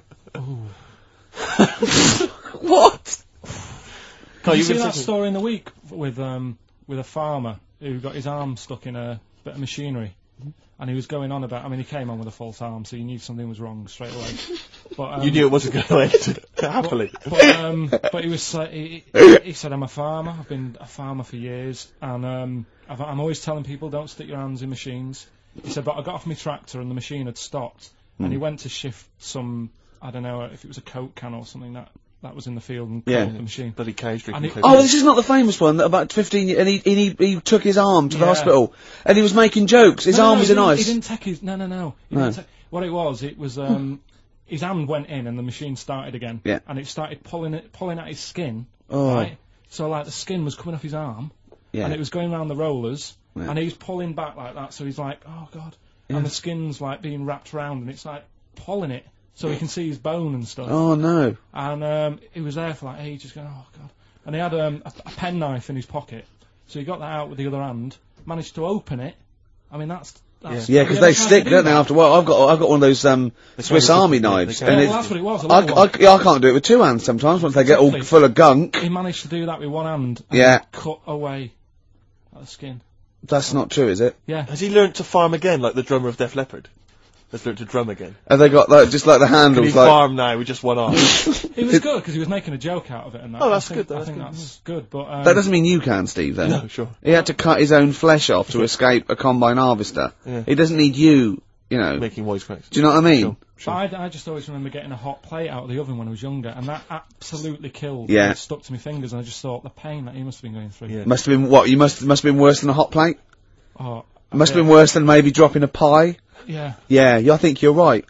What?
Carl,
Did you
you've
see
been
that
thinking-
story in the week with um with a farmer who got his arm stuck in a bit of machinery, and he was going on about. I mean, he came on with a false arm, so you knew something was wrong straight away. But um,
You knew it wasn't going to end happily.
But, um, but he was like, he, he he said, I'm a farmer. I've been a farmer for years, and um, I've, I'm always telling people don't stick your hands in machines. He said, but I got off my tractor and the machine had stopped, and he went to shift some, I don't know if it was a Coke can or something that that was in the field and
Yeah.
caught the machine.
Bloody cows drinking
And it-
Coke.
Oh, this is not the famous one that about fifteen years, and he, and he, he took his arm to the
Yeah.
hospital, and he was making jokes. His
No, no,
arm
no,
was
he
in
didn't-
ice.
He didn't take his. No, no, no. He
No.
didn't take- what it was, it was um, his hand went in and the machine started again.
Yeah.
And it started pulling it, pulling at his skin.
Oh.
Right. So like the skin was coming off his arm,
Yeah.
and it was going around the rollers,
Yeah.
and he's pulling back like that. So he's like, oh god,
Yeah.
and the skin's like being wrapped around, and it's like pulling it, so he can see his bone and stuff.
Oh no.
And um, he was there for like ages, going, oh god. And he had um, a, a penknife in his pocket, so he got that out with the other hand, managed to open it. I mean, that's. that's
Yeah,
have
because
you
they
ever tried
stick,
to do
don't they?
that?
After a while, I've got I've got one of those um, Swiss
can-
Army
they can-
knives,
they
and
can.
Yeah,
it's,
well, that's what it was. A
I,
little
I,
one.
yeah, I can't do it with two hands sometimes. Once they get all
Exactly.
full of gunk,
He managed to do that with one hand. And
Yeah.
Cut away at the skin.
that's not true, is it?
Yeah.
Has he learnt to farm again, like the drummer of Def Leppard? Has learnt to drum again.
Have they got like just like the
Can he
handles, like
farm now with just one arm?
It was good because he was making a joke out of it and that.
Oh, that's
I think,
good,
I
that's
think
good,
that's good. But um,
that doesn't mean you can, Steve. Then
no, sure.
he had to cut his own flesh off to escape a combine harvester.
Yeah.
He doesn't need you, you know.
Making wisecracks.
Do you know what I mean?
Sure.
But I, I just always remember getting a hot plate out of the oven when I was younger, and that absolutely killed.
Yeah.
It stuck to my fingers, and I just thought the pain that he must have been going through.
Yeah.
Must have been what? You must must have been worse than a hot plate.
Oh,
Must have
yeah.
been worse than maybe dropping a pie.
Yeah.
Yeah, yeah, I think you're right.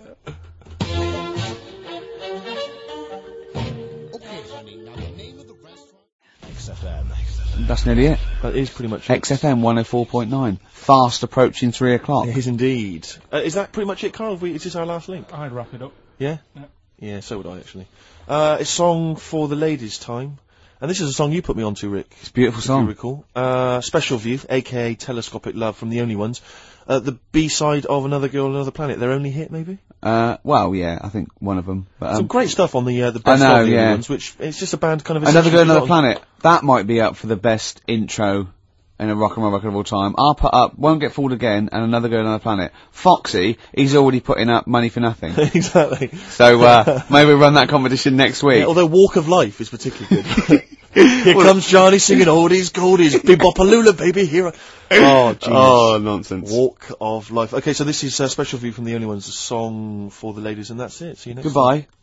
X F M.
That's nearly it.
That is pretty much it.
X F M one oh four point nine. Fast approaching three o'clock.
It is indeed. Uh, is that pretty much it, Carl? Have we, is this our last link?
I'd wrap it up.
Yeah?
Yeah.
Yeah, so would I, actually. Uh, a song for the ladies' time. And this is a song you put me onto, Rick.
It's a beautiful
If you
song.
recall. Uh, Special View, aka Telescopic Love from The Only Ones. Uh, the B-side of Another Girl, Another Planet. Their only hit, maybe?
Uh, well, yeah, I think one of them. But,
Some
um,
great stuff on the uh, the best
I know,
of The
yeah.
Only Ones, which it's just a band kind of...
Another Girl,
essentially
Another
forgotten.
Planet. That might be up for the best intro in a rock and roll record of all time. I'll put up Won't Get Fooled Again and Another Girl, Another Planet. Foxy, he's already putting up Money for Nothing.
Exactly.
So, uh, maybe we'll run that competition next week.
Yeah, although Walk of Life is particularly good. Here comes Johnny singing oldies, goldies, bebopalula, baby, here I... Oh, genius.
Oh, nonsense.
Walk of Life. Okay, so this is a special view from The Only Ones, a song for the ladies, and that's it. See you next time.
Goodbye.